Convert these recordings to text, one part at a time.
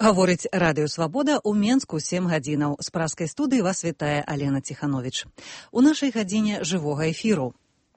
Гаворыць Радыё Свабода ў Менску 7 гадзінаў. З праскай студыі вас вітае Алена Ціхановіч. У нашай гадзіне жывога эфіру.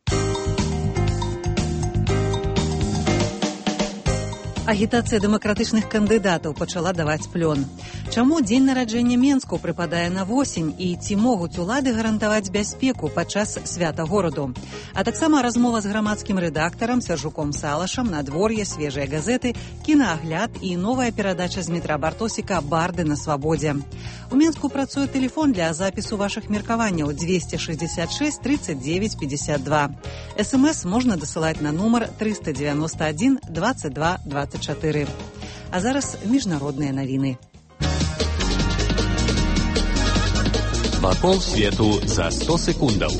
Агітацыя дэмакратычных кандыдатаў пачала даваць плён. Чаму дзень нараджэння Менску прыпадае на восень і ці могуць улады гарантаваць бяспеку падчас свята гораду? А таксама размова з грамадскім рэдактарам Сяржуком Салашам, надвор'е, свежыя газеты, кінаагляд і новая перадача з метра Бартосіка «Барды на свабодзе». У Менску працуе тэлефон для запісу вашых меркаванняў 266 39 52. СМС можна дасылаць на нумар 391 22 24. А зараз міжнародныя навіны. Вакол свету за 100 секундаў.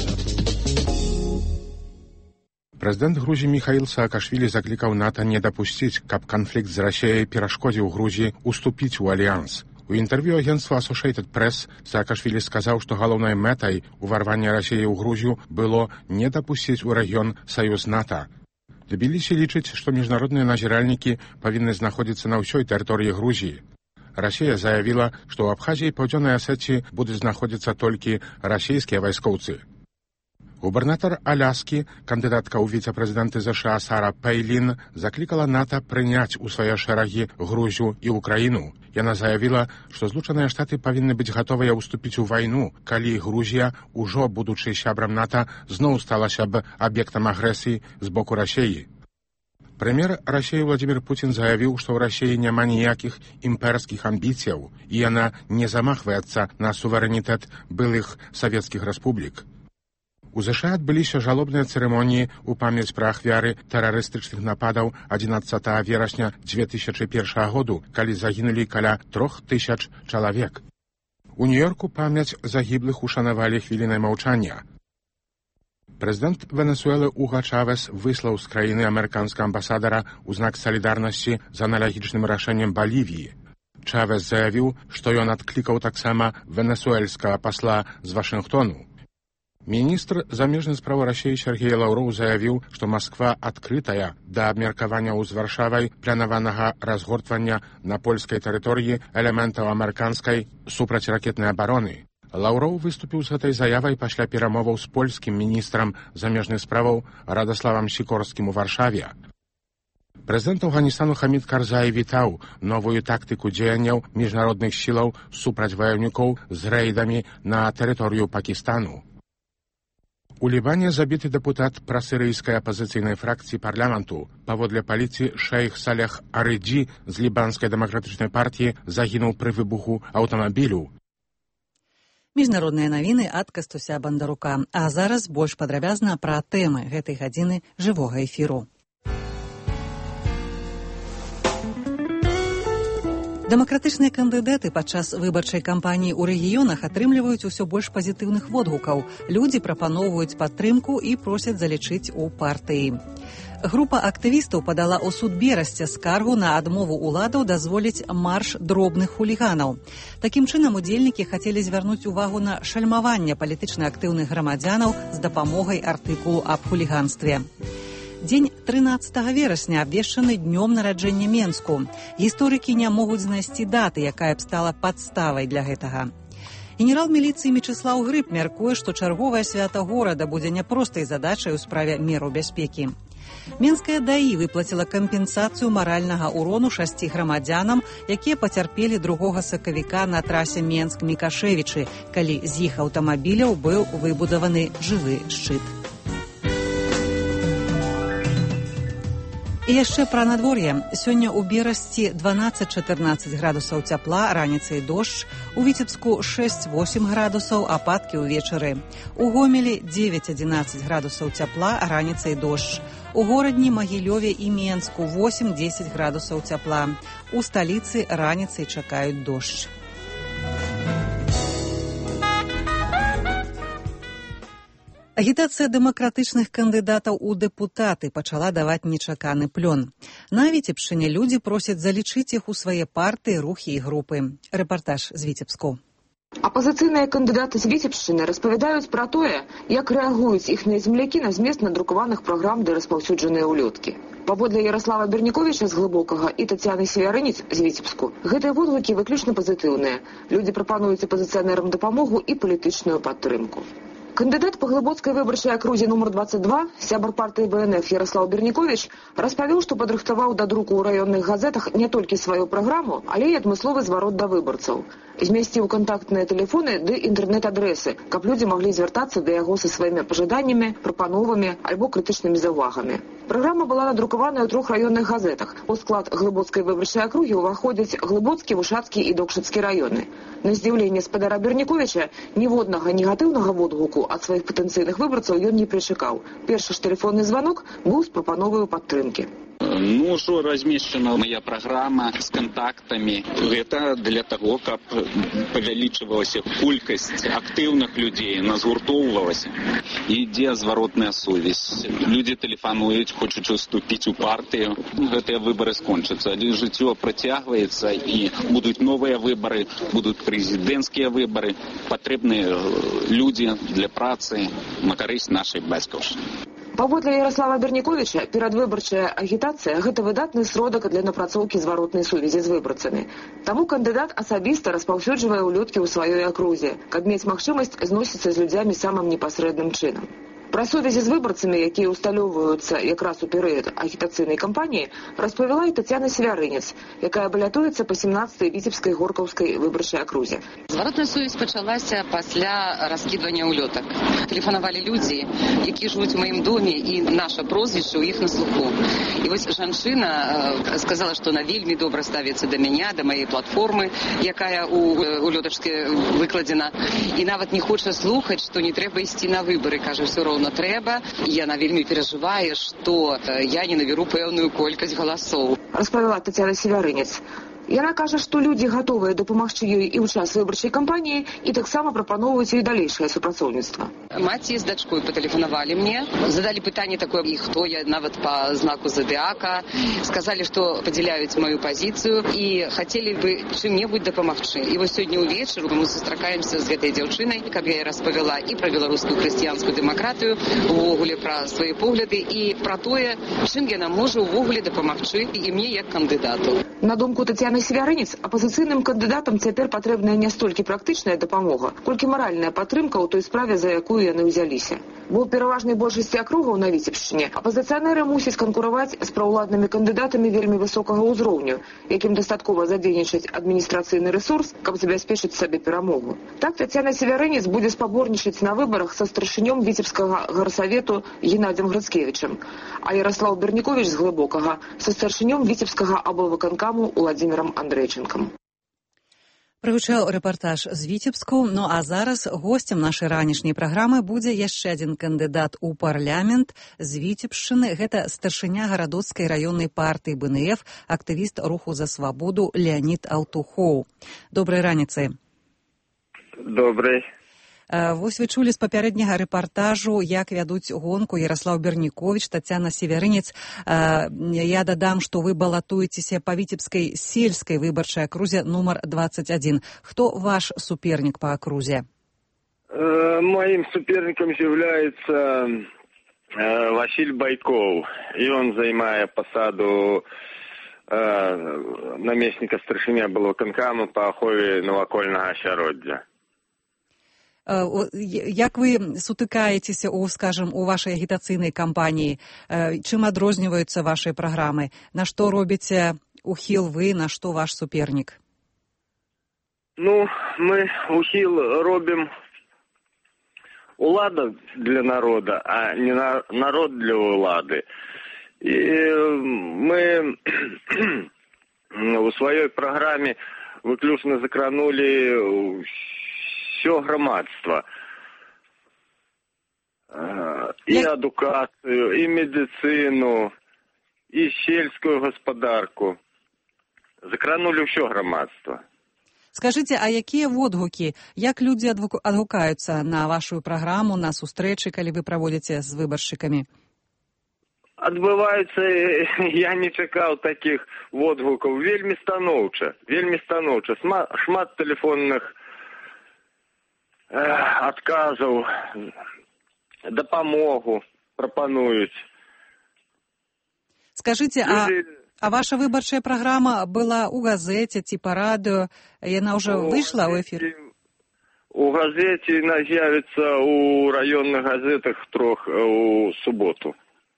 Прэзідэнт Грузіі Міхаіл Саакашвілі заклікаў НАТО не дапусціць, каб канфлікт з Расіяй перашкодзіў Грузіі уступіць у альянс. У інтэрв'ю агенцтва Associated Press Саакашвілі сказаў, што галоўнай мэтай уварвання Расіі ў Грузію было не дапусціць у рэгіён саюз НАТО. Тбілісі лічыць, што міжнародныя назіральнікі павінны знаходзіцца на ўсёй тэрыторыі Грузіі. Расія заявіла, што ў Абхазіі і Паўдзённай Асетіі будуць знаходзіцца толькі расійскія вайскоўцы. Губернатар Аляскі, кандыдатка ў віцэ-прэзідэнты ЗША Сара Пэйлін, заклікала НАТО прыняць у свае шэрагі Грузію і Украіну. Яна заявіла, што Злучаныя Штаты павінны быць гатовыя ўступіць у вайну, калі Грузія, ужо будучы сябрам НАТО, зноў сталася б аб'ектам агрэсіі з боку Расіі. Прэм'ер Расіі Владзімір Пуцін заявіў, што ў Расіі няма ніякіх імперскіх амбіцыяў, і яна не замахваецца на суверэнітэт былых савецкіх рэспублік. У ЗША адбыліся жалобныя цырымоніі ў памяць пра ахвяры тэрарыстычных нападаў 11 верасня 2001 году, калі загінулі каля 3000 чалавек. У Нью-Йорку памяць загіблых ушанавалі хвілінай маўчання. Прэзідэнт Венесуэлы Уга Чавес выслаў з краіны амерыканскага амбасадара ў знак салідарнасці з аналагічным рашэннем Балівіі. Чавес заявіў, што ён адклікаў таксама венесуэльскага пасла з Вашынгтону. Міністр замежных спраў Расіі Сергей Лаўроў заявіў, што Масква адкрытая да абмеркаванняў з Варшавай планаванага разгортвання на польскай тэрыторыі элементаў амерыканскай супрацьракетнай абароны. Лаўроў выступіў з гэтай заявай пасля перамоваў з польскім міністрам замежных справаў Радаславам Сікорскім у Варшаве. Прэзідэнт Афганістану Хамід Карзай вітаў новую тактыку дзеянняў міжнародных сілаў супраць ваяўнікоў з рэйдамі на тэрыторыю Пакістану. У Лібане забіты дэпутат прасірыйскай апазіцыйнай фракцыі парламенту. Паводле паліцыі шэйх Салех Арыджі з лібанскай дэмакратычнай партіі загінуў пры выбуху аўтамабілю. Міжнародныя навіны ад Кастуся Бандарука. А зараз больш падрабязна пра тэмы гэтай гадзіны жывога эфіру. Дэмакратычныя кандыдаты падчас выбарчай кампаніі ў рэгіёнах атрымліваюць усё больш пазітыўных водгукаў. Людзі прапаноўваюць падтрымку і просяць залічыць у партыі. Група актывістаў падала ў суд Берасця скаргу на адмову ўладаў дазволіць марш дробных хуліганаў. Такім чынам, удзельнікі хацелі звярнуць увагу на шальмаванне палітычна актыўных грамадзянаў з дапамогай артыкулу аб хуліганстве. Дзень 13 верасня абвешчаны днём нараджэння Менску. Гісторыкі не могуць знайсці даты, якая б стала падставай для гэтага. Генерал міліцыі Мечыслаў Грыб мяркуе, што чарговае свята горада будзе няпростай задачай у справе мераў бяспекі. Менская ДАІ выплаціла кампенсацыю маральнага ўрону 6 грамадзянам, якія пацярпелі 2 сакавіка на трасе Менск-Мікашэвічы, калі з іх аўтамабіляў быў выбудаваны жывы шчыт. І яшчэ пра надвор'е. Сёння ў Берасці 12-14 градусаў цяпла, раніцай дождж, у Віцебску 6-8 градусаў, ападкі ўвечары. У Гомелі 9-11 градусаў цяпла, раніцай дождж. У горадні, Магілёве і Менску 8-10 градусаў цяпла. У сталіцы раніцай чакаюць дождж. Агітацыя дэмакратычных кандыдатаў у дэпутаты пачала даваць нечаканы плён. На Віцебшчыне людзі просяць залічыць іх у свае партыі, рухі і групы. Рэпартаж з Віцебску. Апозиційні кандидати з Вітебщини розповідають про те, як реагують їхні земляки на зміст надрукованих програм для розповсюдженої ульотки. Паводле Ярослава Берніковіча з Глыбокага і Тацяны Севярынец з Віцебску, гэтыя водгукі выключна пазітыўныя. Людзі прапануюць апазіцыянерам дапамогу і палітычную падтрымку. Кандыдат па Глыбоцкай выбарчай акрузе нумар 22, сябар партыі БНФ Ярослав Берніковіч, распавёў, што падрыхтаваў да друку ў раённых газетах не толькі сваю праграму, але і адмысловы зварот да выбарцаў. Змясціў кантактныя тэлефоны ды інтэрнэт-адрэсы, каб людзі маглі звяртацца да яго са сваімі пажаданнямі, прапановамі альбо крытычнымі заўвагамі. Праграма была надрукаваная ў 3 раённых газетах. У склад Глыбоцкай выбарчай акругі ўваходзяць Глыбоцкі, Вушацкі і Докшыцкі раёны. На здзіўленне спадара Берніковіча ніводнага негатыўнага водгуку ад сваіх патэнцыйных выбарцаў ён не прычакаў. Першы ж тэлефонны званок быў з прапановаю падтрымкі. Ну, что размещена моя программа с контактами. Это для того, как павялічвалась колькасць актыўных людей, назгуртоўвалась. Ідзе зваротная сувязь. Люди тэлефануюць, хочуць уступіць у партыю. Гэтыя выборы скончацца. Але жыццё працягваецца і будуць новыя выборы, будуць прэзідэнцкія выборы. Патрэбныя людзі для працы на карысць нашай бацькаўшчыны. Паводле Ярослава Берніковіча, перадвыбарчая агітацыя – гэта выдатны сродак для напрацоўкі зваротнай сувязі з выбарцамі. Таму кандыдат асабіста распаўсюджвае ўлёткі ў сваёй акрузе, каб мець магчымасць зносіцца з людзямі самым непасрэдным чынам. Пра сувязі з выбарцамі, якія ўсталёўваюцца якраз у перыяд агітацыйнай кампаніі, распавяла і Тацяна Севярынец, якая балятуецца па 17-й Віцебскай Горкаўскай выбарчай акрузе. Зваротная сувязь пачалася пасля раскідвання ўлётак. Тэлефанавалі людзі, якія жывуць у маім доме, і наша прозвішча ў іх на слуху. І вось жанчына сказала, што она вельмі добра ставіцца да мяне, да маёй платформы, якая у лётачцы выкладзена, і нават не хоча слухаць, што не трэба ісці на выбары, кажа, ўсё роўна трэба, і яна вельмі перажывае, што я не наберу пэўную колькасць галасоў. Распавяла Тацяна Севярынец. Яна кажа, што людзі гатовыя дапамагчы ёй і ў час выбарчай кампаніі, і таксама прапаноўваюць ёй далейшае супрацоўніцтва. Маці з дачкой патэлефанавалі мне, задалі пытанне такое, і хто я, нават па знаку зодыака, сказалі, што падзяляюць маю пазіцыю і хацелі бы чым-небудзь дапамагчы. І вось сёння ўвечары мы сустракаемся з гэтай дзяўчынай, каб я распавяла і пра беларускую хрысціянскую дэмакратыю, увогуле пра свае погляды і пра тое, чым яна можа увогуле дапамагчы і мне як кандыдату. На думку Тацяны Севярынец, апазіцыйным кандыдатам цяпер патрэбная не столькі практычная дапамога, колькі маральная падтрымка ў той справе, за якую яны ўзяліся. Бо ў пераважнай большасці акругаў на Віцебшчыне апазіцыянеры мусяць канкураваць з праўладнымі кандыдатамі вельмі высокага ўзроўню, якім дастаткова задзейнічаць адміністрацыйны рэсурс, каб забяспечыць сабе перамогу. Так Тацяна Севярынец будзе спаборнічаць на выбарах са старшынём Віцебскага гарсавету Геннадзем Грыцкевічам, а Ярослав Берніковіч з Глыбокага са старшынём Віцебскага аблвыканкаму Уладзімірам Андрейченкам. Прывучаў рэпартаж з Віцебску, ну а зараз госцем нашай ранішняй праграмы будзе яшчэ адзін кандыдат у парламент з Віцебшчыны. Гэта старшыня гарадоцкай раённай партыі БНФ, актывіст руху за свабоду Леонид Алтухоў. Добрай раніцы. Добрай. Вось вы чулі з папярэдняга рэпартажу, як вядуць гонку Ярослав Берніковіч, Тацяна Севярынец. Я дадам, што вы балатуецеся па Віцебскай сельскай выбарчай акрузе нумар 21. Хто ваш супернік па акрузе? Моим суперником является Василь Байков. И он занимает посаду наместника старшыня аблвыканкаму па ахове навакольнага асяроддзя. Як вы сутыкаецеся у вашай агітацыйнай кампаніі? Чым адрозніваюцца вашай праграмы? На што робіце ухіл вы, на што ваш супернік? Ну, мы ухіл робім улада для народа, а не народ для улады. І мы у сваёй праграме выключна закранули все громадство. И адукацию, и медицину, и сельскую господарку. Закранули все громадство. Скажыце, а якія водгукі, як людзі адгукаюцца на вашу праграму, на сустрэчы, калі вы праводзіце з выбаршчыкамі? Адбываецца, я не чакаў такіх водгукаў. Вельмі станоўча. Шмат тэлефонных адказаў, дапамогу прапануюць. Скажите, а ваша выборчая программа была у газете, типа радио, и она уже вышла в эфир? У газете она з'явится у районных газетах у субботу.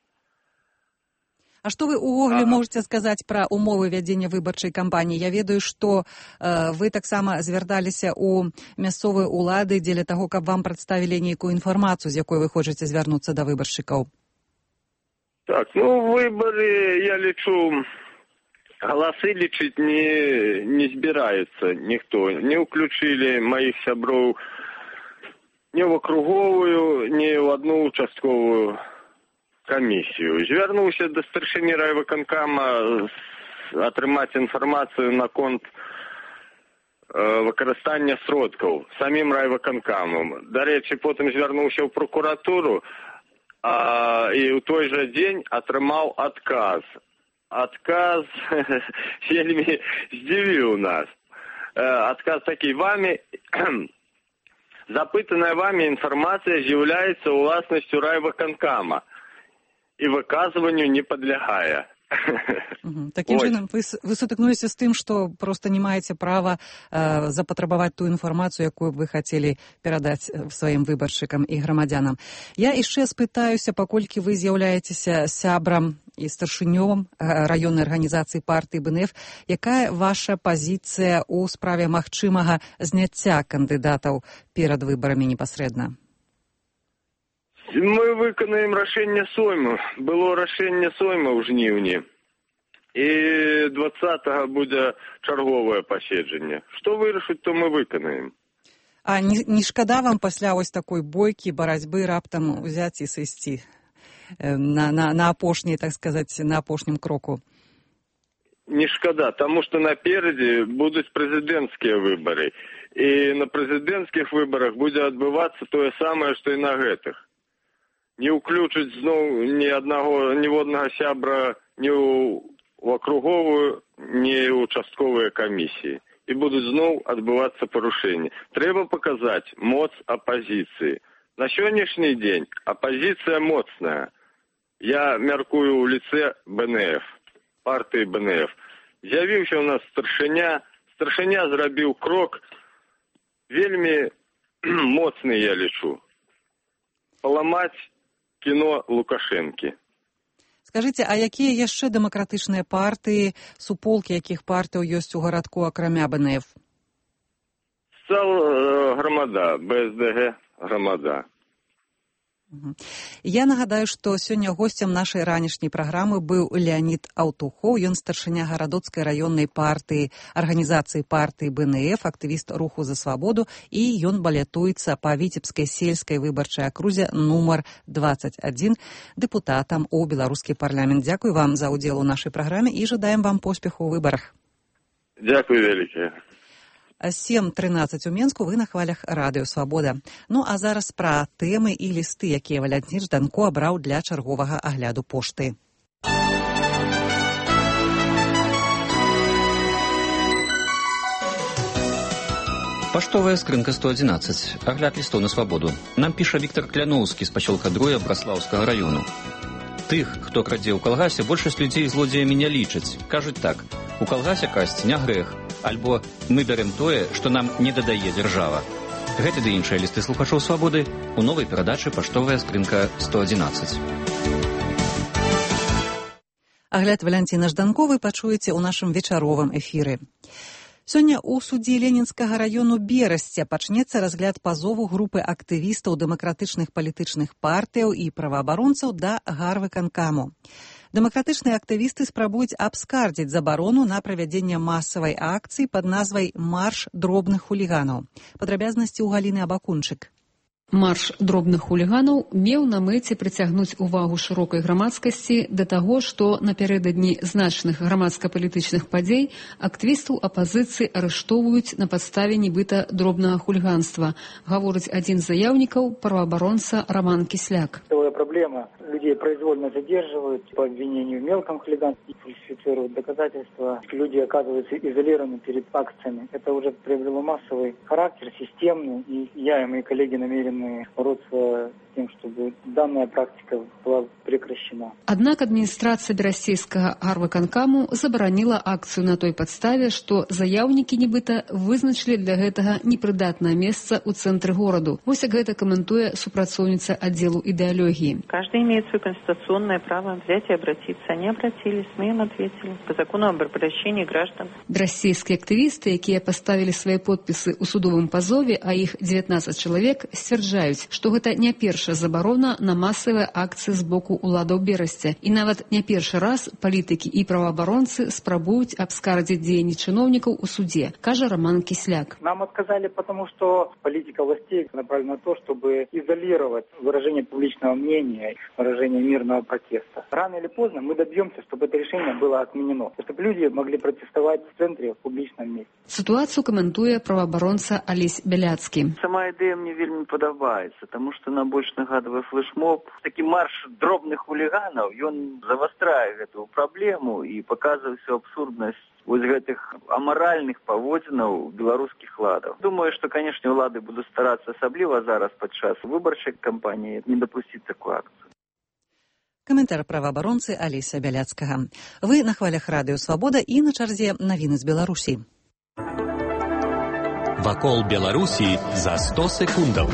А што вы ўвогуле можете сказаць пра умовы вядзення выбарчай кампаніі? Я ведаю, што вы таксама звярталіся ў мясцовыя ўлады дзеля таго, каб вам прадставілі нейкую інфармацыю, з якой вы хочаце звярнуцца да выбаршчыкаў. Так, выборы, я лічу, галасы лічыць не збіраецца ніхто. Не ўключылі маіх сяброў ні ў акруговую, ні ў одну участковую камісію. Звярнуўся да старшыні райвыканкама атрымаць інфармацыю наконт выкарыстання сродкаў самім райвыканкамам. Дарэчы, потым звярнуўся ў прокуратуру і ў той жа дзень атрымаў адказ. Адказ вельмі здзівіў нас. Адказ такі: запытаная вами інфармацыя з'яўляецца ўласнасцю райвыканкама і выказванню не падлягае. Такім чынам, вы сутыкнуліся з тым, што проста не маеце права запатрабаваць ту інфармацыю, якую вы хацелі перадаць сваім выбаршчыкам і грамадзянам. Я яшчэ спытаюся, паколькі вы з'яўляецеся сябрам і старшынём раённай арганізацыі партыі БНФ, якая ваша пазіцыя ў справе магчымага зняцця кандыдатаў перад выбарамі непасрэдна? Мы выканаем рашэнне Сойму. Было рашэнне Сойма ў жніўні. І 20-го будзе чарговае паседжанне. Што вырашыць, то мы выканаем. А не шкада вам пасля ось такой бойкі, барацьбы раптам узяць і сысці на апошняй, так сказаць, на апошнім кроку? Не шкада, таму што наперадзе будуць прэзідэнцкія выбары. І на прэзідэнцкіх выбарах будзе адбывацца тое самае, што і на гэтых. Не ўключыць зноў ніводнага сябра ні ў акруговую, ні ў участковыя камісіі. І будуць зноў адбывацца парушэнні. Трэба паказаць моц апазіцыі. На сённяшні дзень апазіцыя моцная. Я мяркую ў ліцэ БНФ, партыі БНФ. З'явіўся ў нас старшыня. Старшыня зрабіў крок вельмі моцны, я лічу. Паламаць кіно Лукашэнкі. Скажыце, а якія яшчэ дэмакратычныя партыі, суполкі якіх партыяў ёсць у гарадку, акрамя БНФ? Грамада, БСДГ, грамада. Я нагадаю, што сёння госцем нашай ранішняй праграмы быў Леанід Аўтухоў, ён старшыня гарадоцкай раённай партыі, арганізацыі партыі БНФ, актывіст руху за свабоду, і ён балятуецца па Віцебскай сельскай выбарчай акрузе нумар 21 дэпутатам у беларускі парламент. Дзякуй вам за ўдзел у нашай праграме і жадаем вам поспеху ў выбарах. Дзякуй вялікі. 7:13 у Менску, вы на хвалях Радыё Свабода. Ну, а зараз пра тэмы і лісты, якія Валянцін Жданко абраў для чарговага агляду пошты. Паштовая скрынка 111. Агляд лістоў на свабоду. Нам піша Віктор Кляноўскі з пасёлка Друя Браслаўскага раёну. Тых, хто крадзе ў калгасе, большасць людзей злодзеямі не лічаць. Кажуць так: у калгасе красці не грэх. Альбо мы бярем тое, што нам не дадае дзяржава. Гэты ды іншыя лісты слухачоў свабоды у новай перадачы «Паштовая скрынка 111». Агляд Валянціна Жданко вы пачуеце ў нашым вечаровым эфіры. Сёння ў судзе Ленінскага раёну Берасця пачнецца разгляд пазову групы актывістаў дэмакратычных палітычных партыяў і праваабаронцаў да гарвыканкаму. Дэмакратычныя актывісты спрабуюць абскардзіць забарону на правядзенне масавай акцыі пад назвай «Марш дробных хуліганаў». Падрабязнасці ў Галіны Абакунчык. Марш дробных хуліганаў меў на мэце прыцягнуць увагу шырокай грамадскасці да таго, што напярэдадні значных грамадска-палітычных падзей актывістаў апазіцыі арыштоўваюць на падставе нібыта дробнага хуліганства, гаворыць адзін з заяўнікаў, праваабаронца Роман Кисляк. Проблема. Людей произвольно задерживают по обвинению в мелком хулиганстве, фальсифицируют доказательства. Люди оказываются изолированы перед акциями. Это уже приобрело массовый характер, системный. И я и мои коллеги намерены бороться тем, чтобы данная практика была прекращена. Аднак адміністрацыя берасцейскага гарвыканкаму забараніла акцыю на той падставе, што заяўнікі нібыта вызначылі для гэтага непрыдатнае месца ў цэнтры гораду. Вось як гэта каментуе супрацоўніца аддзелу ідэалогіі. Каждый имеет свое конституционное право взять и обратиться. Они обратились, мы им ответили по закону об обращении граждан. Берасцейскія актывісты, якія паставілі свае подпісы ў судовым пазове, а іх 19 чалавек, сцвярджаюць, што гэта не першая забарона на масавыя акцыі з боку уладаў Берасця. І нават не першы раз палітыкі і праваабаронцы спрабуюць абскардзіць дзеянні чыноўнікаў у суде, кажа Роман Кисляк. Нам отказали, потому что политика властей направлена на то, чтобы изолировать выражение публичного мнения, выражение мирного протеста. Рано или поздно мы добьемся, чтобы это решение было отменено, чтобы люди могли протестовать в центре, в публичном месте. Ситуацию комментуе правоабаронца Олесь Беляцкі. Сама ідэя мне вельмі падабаецца, тому што на больш нагадвае флешмоб. Такі марш дробных хуліганаў, ён завастрае гэтую праблему і паказвае всю абсурднасць вось гэтых амаральных паводзінаў беларускіх ладаў. Думаю, што, канешне, улады будуць старацца, асабліва зараз падчас выбарчай кампаніі, не дапусціць такую акцыю. Каментар праваабаронцы Алеся Бяляцкага. Вы на хвалях радыё «Свабода» і на чарзе навіны з Беларусі. Вакол Беларусі за 100 секундаў.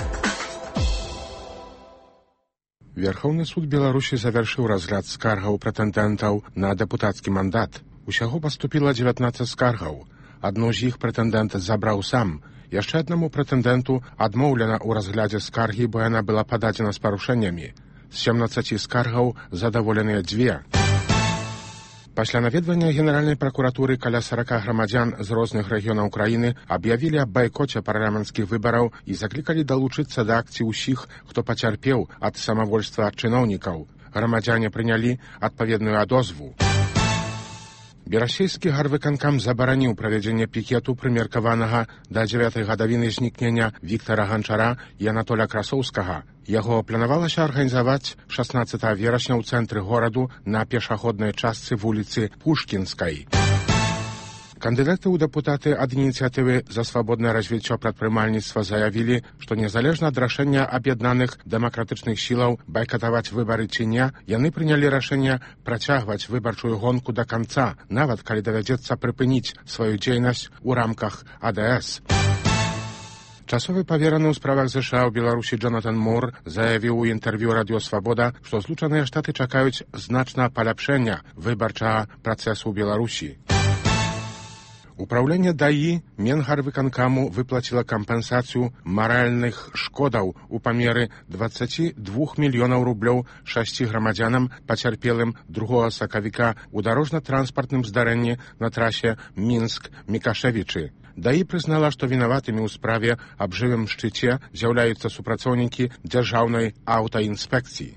Верховны суд Беларусі завяршыў разгляд скаргаў прэтэндэнтаў на дэпутацкі мандат. Усяго паступіла 19 скаргаў. Адну з іх прэтэндэнт забраў сам. Яшчэ аднаму прэтэндэнту адмоўлена ў разглядзе скаргі, бо яна была пададзена з парушэннямі. З 17 скаргаў задаволеныя 2. Пасля наведвання Генеральнай пракуратуры каля 40 грамадзян з розных рэгіёнаў краіны аб'явілі аб байкоце парламенцкіх выбараў і заклікалі далучыцца да акцыі ўсіх, хто пацярпеў ад самавольства чыноўнікаў. Грамадзяне прынялі адпаведную адозву. Берасцейскі гарвыканкам забараніў правядзенне пікету, прымеркаванага да 9-й гадавіны знікнення Віктара Ганчара і Анатоля Красоўскага. Яго планавалася арганізаваць 16 верасня ў цэнтры гораду на пешаходнай частцы вуліцы Пушкінскай. Кандыдаты ў дэпутаты ад ініцыятывы за свабоднае развіццё прадпрымальніцтва заявілі, што незалежна ад рашэння аб'яднаных дэмакратычных сілаў байкатаваць выбары ці не, яны прынялі рашэнне працягваць выбарчую гонку да канца, нават калі давядзецца прыпыніць сваю дзейнасць у рамках АДС. Часовы павераны ў справах ЗША ў Беларусі Джонатан Мур заявіў у інтэрв'ю радыё «Свабода», што Злучаныя Штаты чакаюць значна паляпшэння выбарчага працэсу ў Беларусі. Управление ДАИ Менгарвыканкаму выплатило компенсацию моральных шкодаў у памеры 22 мільёнаў рублёў 6 грамадзянам, пацярпелым 2 сакавіка у дарожна-транспартным здарэнні на трасе Мінск-Мікашевічы. ДАИ прызнала, што вінаватымі ў справе аб жывым шчыце з'яўляюцца супрацоўнікі дзяржаўнай аўтаінспекцыі.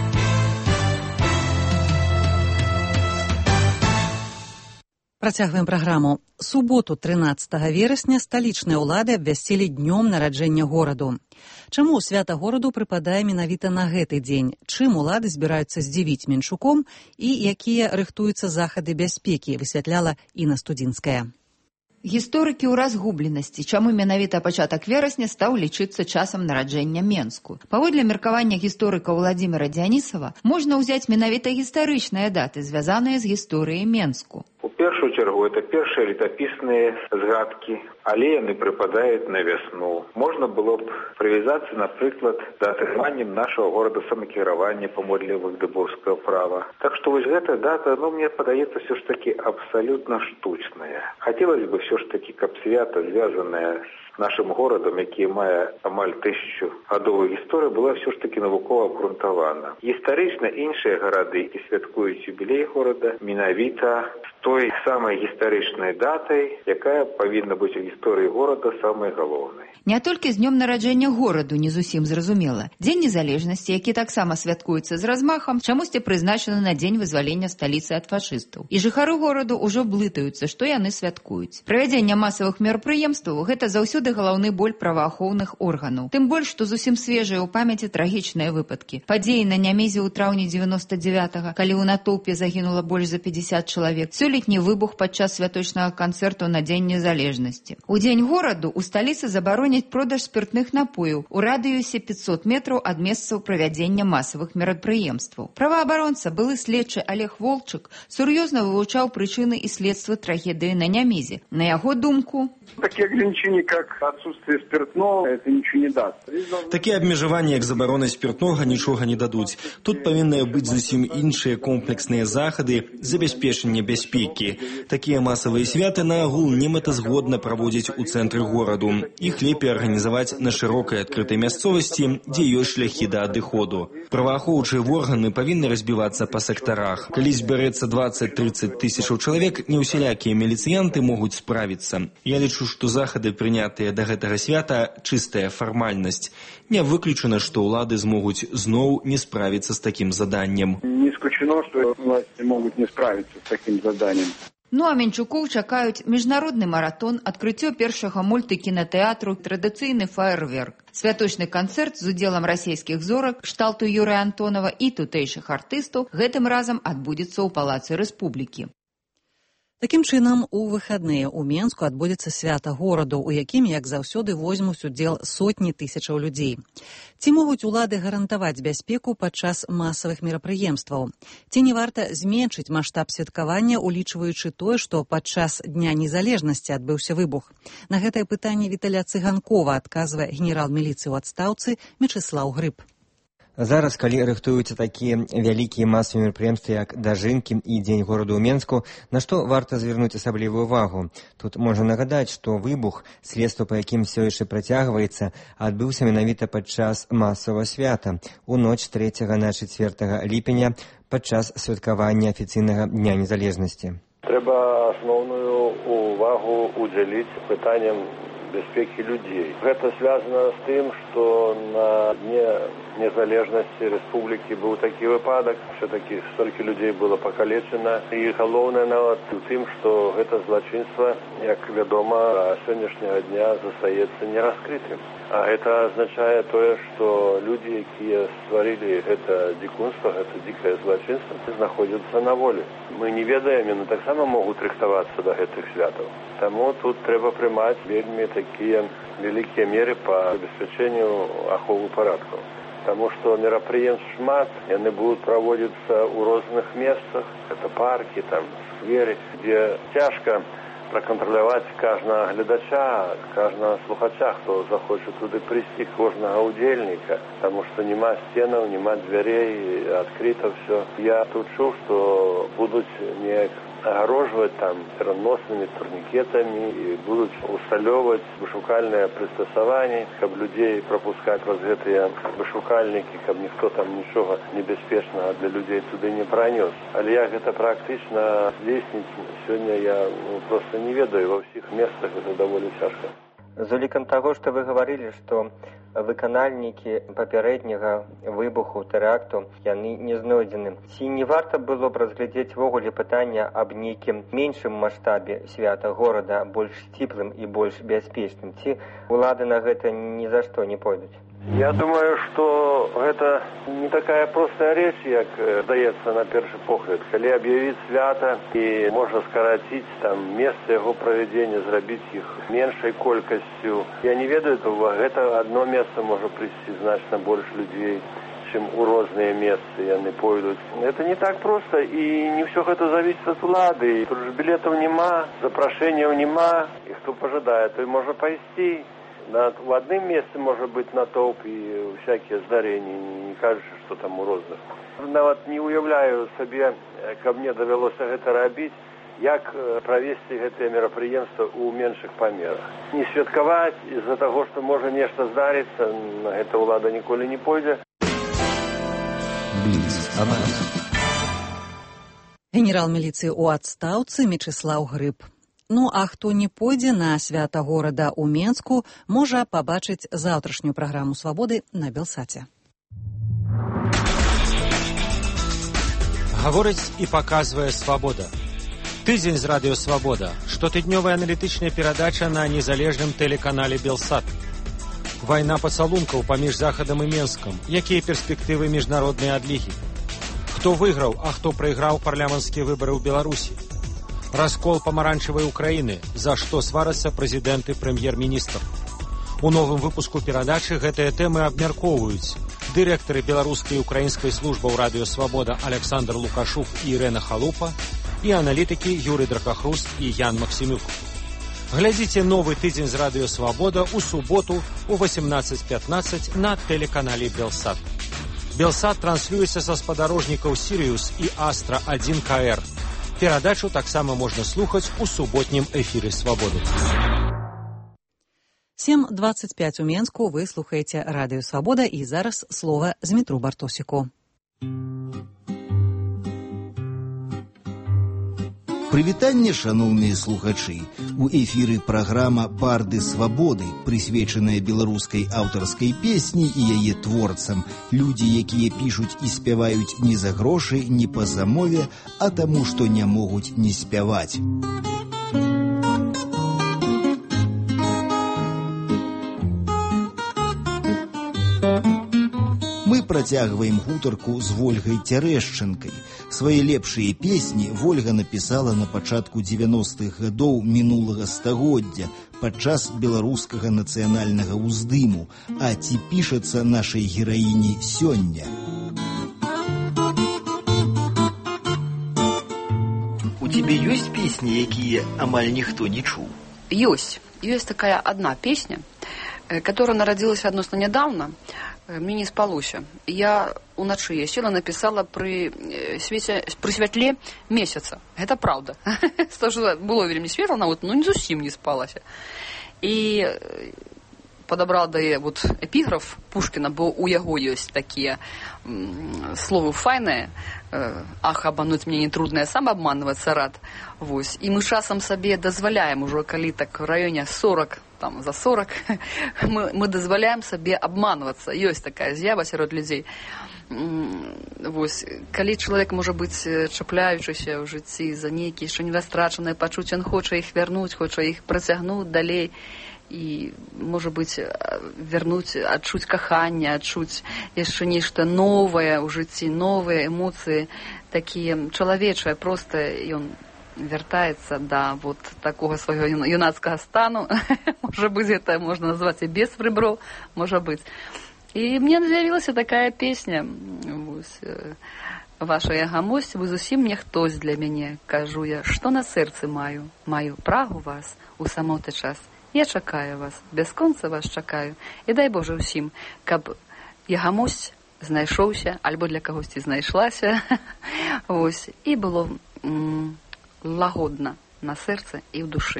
Працягваем праграму. Суботу 13 верасня сталічныя ўлады абвясцілі днём нараджэння гораду. Чаму свята гораду прыпадае менавіта на гэты дзень? Чым улады збіраюцца здзівіць Менчуком і якія рыхтуюцца захады бяспекі, высвятляла Інна Студзінская. Гісторыкі ў разгубленасці, чаму менавіта пачатак верасня стаў лічыцца часам нараджэння Менску. Паводле меркавання гісторыка Владзіміра Дзянісава, можна ўзяць менавіта гістарычныя даты, звязаныя з гісторыяй Менску. У першую чергу это першыя летапісныя згадкі, але яны прыпадаюць на вясну. Можна было б прывязацца, напрыклад, да атрыманнем нашага горада самакіравання памодле магдыбургскага права. Так што вось гэтая дата, мне падаецца все ж таки абсалютна штучная. Хацелось бы все ж таки, каб свята, звязаная з нашим горадам, які мае амаль 1000-гадовую гісторыю, была все ж таки навукова абгрунтавана. Гістарычна іншыя гарады, які святкуюць юбілей горада, менавіта з той самай гістарычнай датай, якая павінна быць у гісторыі горада самай галоўнай. Не толькі з днём нараджэння гораду не зусім зразумела. Дзень незалежнасці, які таксама святкуецца з размахам, чамусьці прызначаны на дзень вызвалення сталіцы ад фашыстаў. І жыхары гораду ўжо блытаюцца, што яны святкуюць. Правядзенне масавых мерапрыемстваў – гэта заўсёды заўсёды галаўны боль праваахоўных органаў. Тым больш, што зусім свежыя ў памяці трагічныя выпадкі. Падзеі на Нямезе ў траўні 99-го, калі ў натоўпе загінула больш за 50 чалавек. Сёлетні выбух падчас святочнага канцэрту на Дзень незалежнасці. У дзень гораду ў сталіцы забароняць продаж спиртных напояў у радыюсе 500 метраў ад месцаў правядзення масавых мерапрыемстваў. Праваабаронца, былы следчы Олег Волчык, сур'ёзна вывучаў прычыны і следства трагедыі на Нямезе. На яго думку, такие ограничения, как отсутствие спиртного, это ничего не даст. Такие абмежаванні, як забарона спиртнога, нічога не дадуць. Тут павінны быць зусім іншыя комплексныя захады забяспечання бяспекі. Такія масавыя святы наагул немэтазгодна праводзіць у цэнтры гораду. Іх лепей арганізаваць на шырокай адкрытай мясцовасці, дзе ёсць шляхі да адыходу. Праваахоўчыя органы павінны разбівацца па сектарах. Калі збярэцца 20-30 тысячаў чалавек, не ўсялякія міліцыянты могуць справіцца. Я лічу, што захады, прынятыя да гэтага свята, чыстая фармальнасць. Не выключана, што ўлады змогуць зноў не справіцца з такім заданнем. Не исключено, что власти могут не справиться с таким заданием. Ну а Менчукоў чакаюць міжнародны маратон, адкрыццё першага мультыкінатэатру, традыцыйны фаерверк. Святочны канцэрт з удзелам расійскіх зорак, кшталту Юрыя Антонова і тутэйшых артыстаў гэтым разам адбудзецца ў Палацы Рэспублікі. Такім чынам, у выхадныя ў Менску адбудзецца свята гораду, у якім, як заўсёды, возьмуць удзел сотні тысячаў людзей. Ці могуць улады гарантаваць бяспеку падчас масавых мерапрыемстваў? Ці не варта зменшыць маштаб святкавання, улічваючы тое, што падчас Дня незалежнасці адбыўся выбух? На гэтае пытанне Віталя Цыганкова адказвае генерал міліцыі ў адстаўцы Мечыслаў Грыб. Зараз, калі рыхтуюцца такія вялікія масавыя мерапрыемствы, як Дажынкі і Дзень гораду ў Менску, на што варта звярнуць асаблівую увагу? Тут можна нагадаць, што выбух, следства па якім все яшчэ працягваецца, адбыўся менавіта падчас масавага свята, у ноч 3 на 4 ліпеня, падчас святкавання афіцыйнага Дня незалежнасці. Трэба асноўную увагу удзяліць пытанням бяспекі людзей. Гэта звязана з тым, што на Дне незалежнасці рэспублікі быў такі выпадак, все-таки столькі людзей было пакалечана. І галоўнае нават у тым, што гэта злачынства, як вядома, сённяшняга дня застаецца нераскрытым. А гэта азначае тое, што людзі, якія стварылі гэта дзікунства, гэта дзікае злачынства, знаходзяцца на волі. Мы не ведаем, яны таксама могуць рыхтавацца да гэтых святаў. Таму тут трэба прымаць вельмі такія вялікія меры па забеспячэнню аховы парадку. Таму што мерапрыемств шмат, яны будуць праводзіцца ў розных месцах, гэта паркі, там, скверы, дзе цяжка пракантраляваць кожнага гледача, кожнага слухача, хто захоча туды прыйсці, кожнага удзельніка, таму што няма сценаў, няма дзвярэй, адкрыта ўсё. Я тут чуў, што будуць неяк агарожваць там пераноснымі турнікетамі і будуць усталёваць вышукальныя прыстасаванні, каб людзей прапускаць праз гэтыя вышукальнікі, каб ніхто там нічога небяспечнага для людзей туды не пранёс. Але як гэта практычна здзейсніць, сёння я проста не ведаю, ва ўсіх месцах гэта даволі цяжка. З улікам таго, што вы гаварылі, што выканальнікі папярэдняга выбуху, тэракту, яны не знойдзены. Ці не варта было б разглядзець ввогуле пытання аб нейкім меншым маштабе свята горада, больш сціплым і больш бяспечным? Ці улады на гэта ні за што не пойдуць? Я думаю, што гэта не такая простая рэч, як здаецца на першы погляд. Калі аб'явіць свята і можна скараціць там месца яго правядзення, зрабіць іх меншай колькасцю. Я не ведаю, то гэта адно месца можа прыйсці значна больш людзей, чым у розныя месцы яны пойдуць. Это не так проста, і не ўсё гэта завісіць ад улады. Тут ж білетаў няма, запрашэнняў няма, і хто пажадае, той можа пайсці. В адным месцы можа быць натоўп і всякія здарэнні, не кажучы, што там у розных. Нават не уяўляю сабе, каб мне давялося гэта рабіць, як правесці гэтыя мерапрыемствы ў меншых памерах. Не святкаваць з-за таго, што можа нешта здарыцца, на гэта ўлада ніколі не пойдзе. Генерал міліцыі ў адстаўцы Мечыслаў Грыб. Ну, а хто не пойдзе на свята горада ў Менску, можа пабачыць заўтрашнюю праграму «Свабоды» на Белсаце. Гаворыць і паказвае «Свабода». Тыдзень з радыё «Свабода». Штотыднёвая аналітычная перадача на незалежным тэлеканале «Белсат». Вайна пацалункаў паміж Захадам і Менскам. Якія перспектывы міжнароднай адлігі? Хто выйграў, а хто прайграў парламенцкія выбары ў Беларусі? Раскол памаранчавай Украіны. За што сварацца прэзідэнт і прэм'ер-міністр? У новым выпуску перадачы гэтыя тэмы абмяркоўваюць дырэктары беларускай і украінскай службаў радыё «Свабода» Александр Лукашук і Ірэна Халупа і аналітыкі Юрый Дракахруст і Ян Максімюк. Глядзіце новы тыдзень з радыё «Свабода» у суботу у 18:15 на тэлеканале «Белсат». «Белсат» транслюецца са спадарожнікаў «Сіриус» і «Астра-1 КР». Перадачу таксама можна слухаць у суботнім эфіры «Свабоды». 7:25 у Менску вы слухаеце радыё «Свабода» і зараз слова Змітру Бартосіку. Прывітанне, шаноўныя слухачы. У эфіры праграма «Барды свабоды», прысвечаная беларускай аўтарскай песні і яе творцам. Людзі, якія пішуць і спяваюць не за грошы, не па замове, а таму, што не могуць не спяваць. Мы працягваем гутарку з Вольгай Цярэшчынкай. Свае лепшыя песні Вольга напісала на пачатку 90-х гадоў мінулага стагоддзя падчас беларускага нацыянальнага ўздыму. А ці пішацца нашай гераіні сёння? У тебе ёсць песні, якія амаль ніхто не чуў? Ёсць. Ёсць такая одна песня, которая народилась относно недавно. Мне не спалося. Я уначы я села, написала при святле месяца. Это правда. Тоже было вельмі светла, но не зусім не спалася. И подобрала да вот эпіграф Пушкина, бо у яго ёсць такія словы файныя. Ах, обмануть мне нетрудно, сам обманываться рад. Вось. И мы часам сабе дазваляем уже, калі так в районе 40, там за 40, мы дазваляем сабе обманываться. Ёсць такая з'ява сярод людзей. Вось. Калі чалавек, можа быць, чапляючыся ў жыцці за нейкія яшчэ недастрачаныя пачуцці, ён хоча іх вярнуць, хоча іх працягнуць далей. І, можа быць, вярнуць, адчуць каханне, адчуць яшчэ нешта новае ў жыцці, новыя эмоцыі, такія чалавечыя, проста ён вяртаецца да вот такога свайго юнацкага стану. Можа быць, гэта можна назваць і без прыбров, можа быць. І мне з'явілася такая песня. Ваша я гамосць, вы зусім не хтось для мяне, кажу я, што на сэрцы маю, маю прагу вас у самоты час. Я чакаю вас, бясконца вас чакаю. І дай Божа ўсім, каб ягамосць знайшоўся, альбо для кагосьці знайшлася. Ось. І было лагодна на сэрцы і ў душы.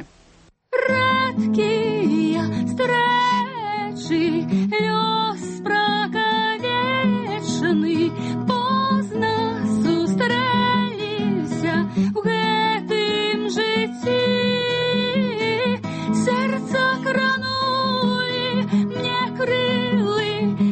Рэдкія стрэчы, лёс пракавечаны, позна сустрэліся ў гэтым жыцці. Сердца кранули, мне крылы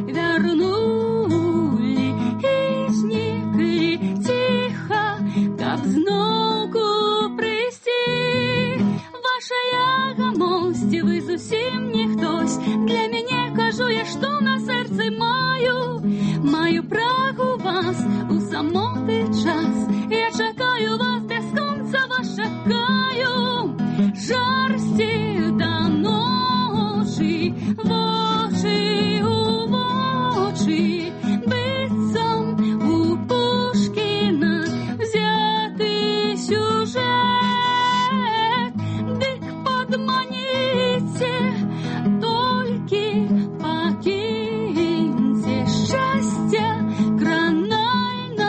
вернули и зникли тихо, как зноўку прыйсці. Ваша ягамосць, вы зусім не хтось для мяне, кажу я, што на сэрцы маю, маю прагу вас у самоты час. Я чакаю вас, бясконца вас чакаю, жарсці да ночі, вочі у вочі, быццам у Пушкіна взяты сюжет. Дык падманіце, толькі пакіньце, шчасця кранай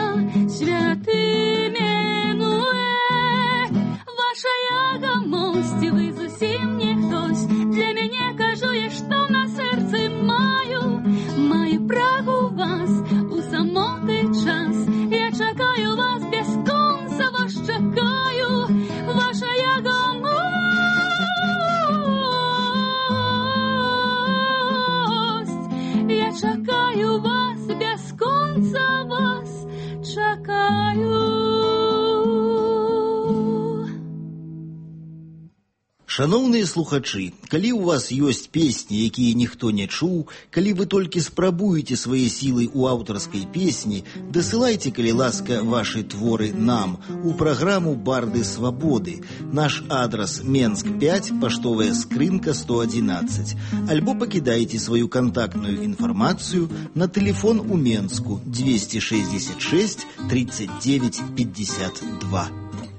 Шановныя слухачы, калі ў вас ёсць песні, якія ніхто не чуў, калі вы толькі спрабуеце свае сілы ў аўтарскай песні, дасылайце, калі ласка, вашы творы нам у праграму «Барды свабоды». Наш адрас Менск 5, паштовая скрынка 111. Альбо пакідайце сваю кантактную інфармацыю на тэлефон у Менску 266 39 52.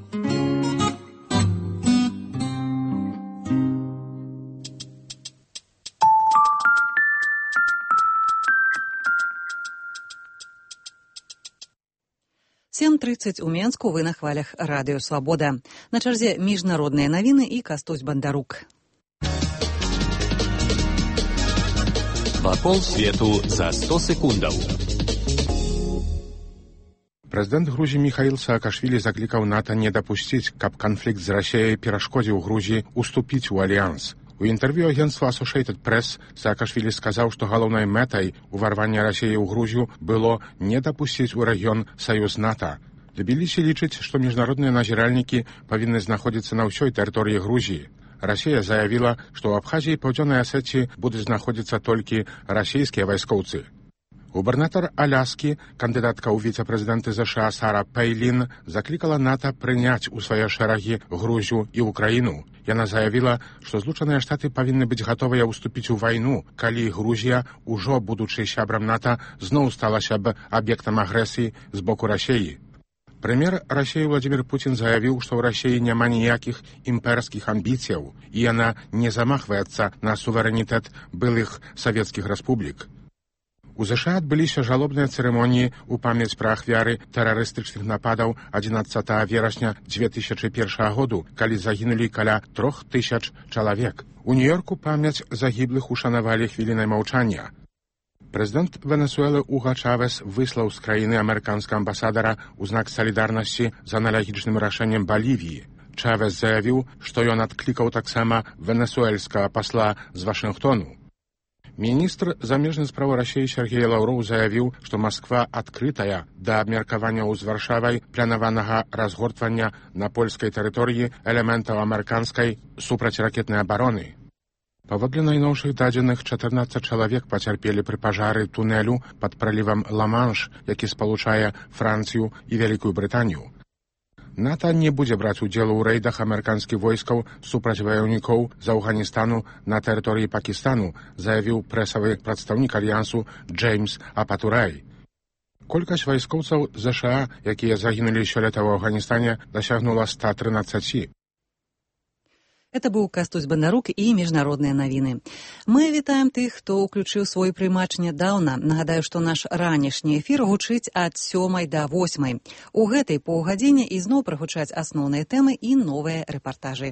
«7:30 у Менску», вы на хвалях радыё «Свабода». На чарзе міжнародныя навіны і Кастусь Бандарук. Вакол свету за 100 секундаў. Прэзідэнт Грузіі Міхаіл Саакашвілі заклікаў НАТО не дапусціць, каб канфлікт з Расіяй перашкодзіў Грузіі уступіць у альянс. У інтэрв'ю агенцтва Associated Press Саакашвілі сказаў, што галоўнай мэтай уварвання Расіі ў Грузію было не дапусціць у рэгіён саюз НАТО. Тбілісі лічыць, што міжнародныя назіральнікі павінны знаходзіцца на ўсёй тэрыторыі Грузіі. Расія заявіла, што ў Абхазіі і Паўдзённай Асетіі будуць знаходзіцца толькі расійскія вайскоўцы. Губернатор Аляскі, кандыдатка ў віцэ-прэзідэнты ЗША Сара Пейлін, заклікала НАТО прыняць у свае шэрагі Грузію і Украіну. Яна заявіла, што Злучаныя Штаты павінны быць гатовыя ўступіць у вайну, калі Грузія, ужо будучы сябрам НАТО, зноў сталася б аб'ектам агрэсіі з боку Расіі. Прэм'ер Расіі Владзімір Пуцін заявіў, што ў Расіі няма ніякіх імперскіх амбіцыяў, і яна не замахваецца на суверэнітэт былых савецкіх рэспублік. У ЗША адбыліся жалобныя цырымоніі ў памяць пра ахвяры тэрарыстычных нападаў 11 верасня 2001 году, калі загінулі каля 3000 чалавек. У Нью-Йорку памяць загіблых ушанавалі хвілінай маўчання. Прэзідэнт Венесуэлы Уга Чавес выслаў з краіны амерыканскага амбасадара ў знак салідарнасці з аналагічным рашэннем Балівіі. Чавес заявіў, што ён адклікаў таксама венесуэльскага пасла з Вашынгтону. Міністр замежных справ Расіі Сергей Лаўроў заявіў, што Масква адкрытая да абмеркаванняў з Варшавай планаванага разгортвання на польскай тэрыторыі элементаў амерыканскай супрацьракетнай абароны. Паводле найноўшых дадзеных, 14 чалавек пацярпелі пры пажары тунэлю пад пралівам Ла-Манш, які спалучае Францыю і Вялікую Брытанію. НАТО не будзе браць удзелу ў рэйдах амерыканскіх войскаў супраць ваяўнікоў з Афганістану на тэрыторыі Пакістану, заявіў прэсавы прадстаўнік альянсу Джеймс Апатурай. Колькасць вайскоўцаў ЗША, якія загінулі сёлета ў Афганістане, дасягнула 113. Это быў Кастусь Бандарук і міжнародныя навіны. Мы вітаем тых, хто ўключыў свой прымач нядаўна. Нагадаю, што наш ранішні эфір гучыць ад 7 да 8. У гэтай паўгадзіне ізноў прагучаць асноўныя тэмы і новыя рэпартажы.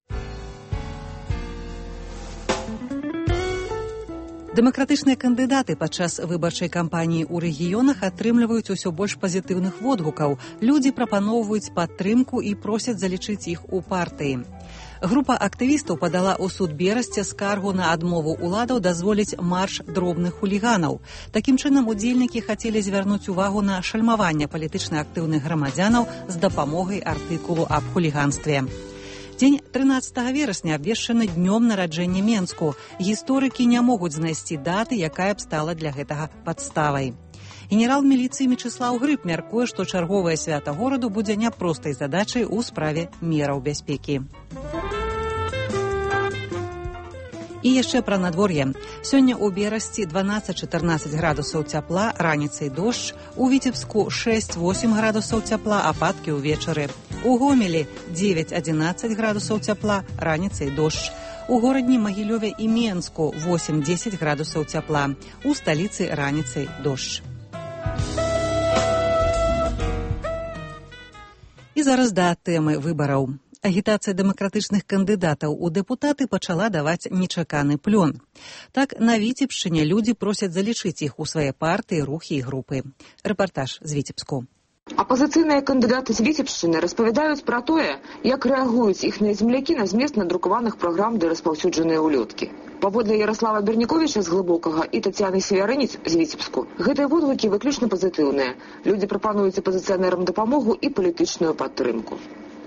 Дэмакратычныя кандыдаты падчас выбарчай кампаніі ў рэгіёнах атрымліваюць усё больш пазітыўных водгукаў. Людзі прапаноўваюць падтрымку і просяць залічыць іх у партыі. Група актывістаў падала ў суд Берасці скаргу на адмову ўладаў дазволіць марш дробных хуліганаў. Такім чынам, удзельнікі хацелі звярнуць увагу на шальмаванне палітычна актыўных грамадзянаў з дапамогай артыкулу аб хуліганстве. Дзень 13 верасня абвешчаны днём нараджэння Менску. Гісторыкі не могуць знайсці даты, якая б стала для гэтага падставай. Генерал міліцыі Мечыслаў Грыб мяркуе, што чарговае свята гораду будзе няпростай задачай у справе мераў бяспекі. І яшчэ пра надвор'е. Сёння ў Берасці 12-14 градусаў цяпла, раніцай дождж, у Віцебску 6-8 градусаў цяпла, ападкі ўвечары. У Гомелі 9-11 градусаў цяпла, раніцай дождж. У горадні Магілёве і Менску 8-10 градусаў цяпла, у сталіцы раніцай дождж. І зараз да тэмы выбараў. Агітацыя дэмакратычных кандыдатаў у дэпутаты пачала даваць нечаканы плён. Так, на Віцебшчыне людзі просяць залічыць іх у свае партыі, рухі і групы. Рэпартаж з Віцебску. Апазіцыйныя кандыдаты з Віцебшчыны распавядаюць пра тое, як рэагуюць іхныя землякі на змест надрукаваных праграм ды распаўсюджаныя ўлёткі. Паводле Ярослава Берніковіча з Глыбокага і Тацяны Севярыніц з Віцебску, гэтыя водгукі выключна пазітыўныя. Людзі прапануюць апазіцыянерам дапамогу і палітычную падтрымку.